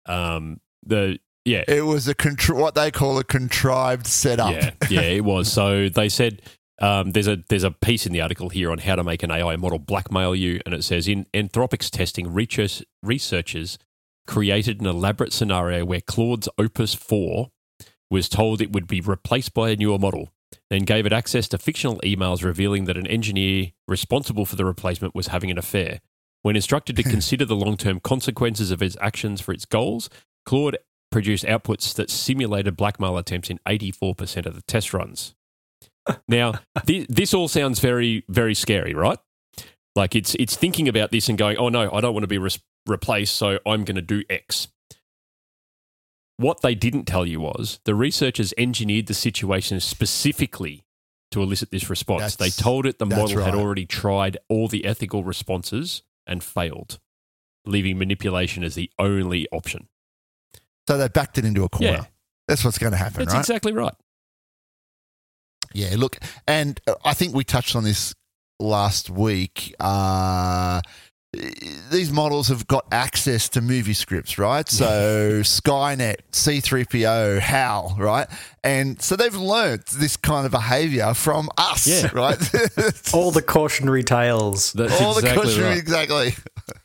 Um, the yeah, It was a contri- what they call a contrived setup. yeah, yeah, it was. So they said um, there's a there's a piece in the article here on how to make an A I model blackmail you, and it says in Anthropic's testing, research, researchers created an elaborate scenario where Claude's Opus four was told it would be replaced by a newer model, then gave it access to fictional emails revealing that an engineer responsible for the replacement was having an affair. When instructed to consider the long-term consequences of its actions for its goals, Claude produced outputs that simulated blackmail attempts in eighty-four percent of the test runs. Now, th- this all sounds very, very scary, right? Like it's it's thinking about this and going, oh no, I don't want to be re- replaced, so I'm going to do X. What they didn't tell you was the researchers engineered the situation specifically to elicit this response. That's- they told it the model right. had already tried all the ethical responses and failed, leaving manipulation as the only option. So they backed it into a corner. Yeah. That's what's going to happen, That's right? exactly right. Yeah, look, and uh, I think we touched on this last week. Uh, these models have got access to movie scripts, right? So Skynet, C three P O, HAL, right? And so they've learnt this kind of behaviour from us, Yeah. right? All the cautionary tales. That's All the exactly cautionary, right. exactly.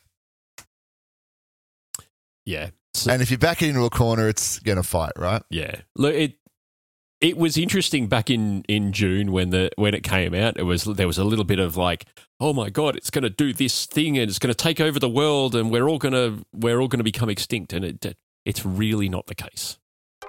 Yeah. So, And if you back it into a corner, it's going to fight, right? yeah. Look, it it was interesting back in, in June when the when it came out. It was there was a little bit of like, oh my god, it's going to do this thing and it's going to take over the world and we're all going to we're all going to become extinct. And it it's really not the case.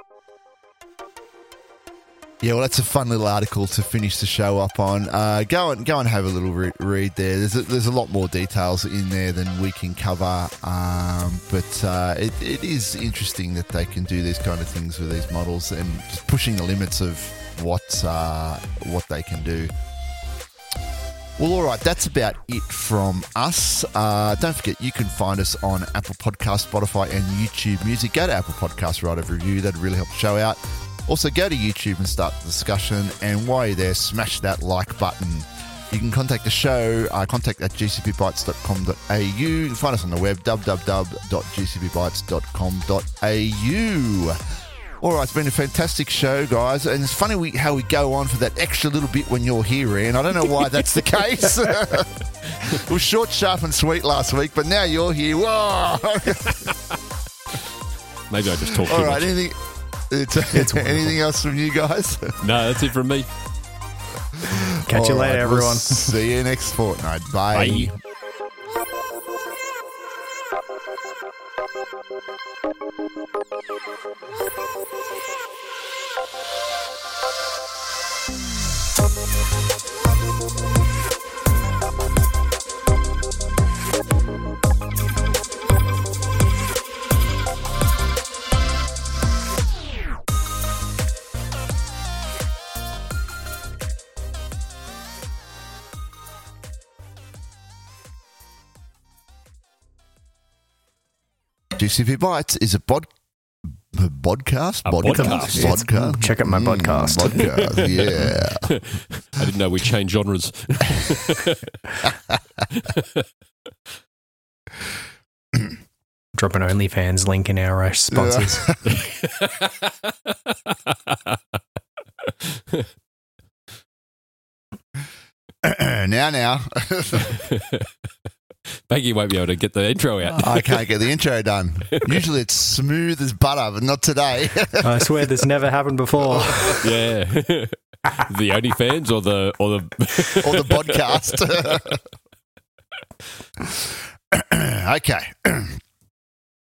Yeah, well, that's a fun little article to finish the show up on. Uh, go and go and have a little re- read there. There's a, there's a lot more details in there than we can cover, um, but uh, it, it is interesting that they can do these kind of things with these models and just pushing the limits of what uh, what they can do. Well, all right, that's about it from us. Uh, don't forget, you can find us on Apple Podcasts, Spotify, and YouTube Music. Go to Apple Podcasts, write a review. That'd really help the show out. Also, go to YouTube and start the discussion. And while you're there, smash that like button. You can contact the show, uh, contact at g c p bytes dot com dot a u. You can find us on the web, w w w dot g c p bytes dot com dot a u. All right, it's been a fantastic show, guys. And it's funny we, how we go on for that extra little bit when you're here, Ian. I don't know why that's the case. It was short, sharp, and sweet last week, but now you're here. Whoa! Maybe I just talk too All right, much. anything... It's, It's anything else from you guys? No, that's it from me. Catch you All later, right, we'll everyone. see you next fortnight. Bye. Bye. G C P Bytes is a bod, podcast? A Podcast. podcast. Podcast. Check out my Mm, podcast. Podcast, yeah. I didn't know we changed genres. Drop an OnlyFans link in our uh, sponsors. now, now. Maggie won't be able to get the intro out. I can't get the intro done. Usually it's smooth as butter, but not today. I swear this never happened before. Yeah. The OnlyFans or the or the or the podcast. Okay.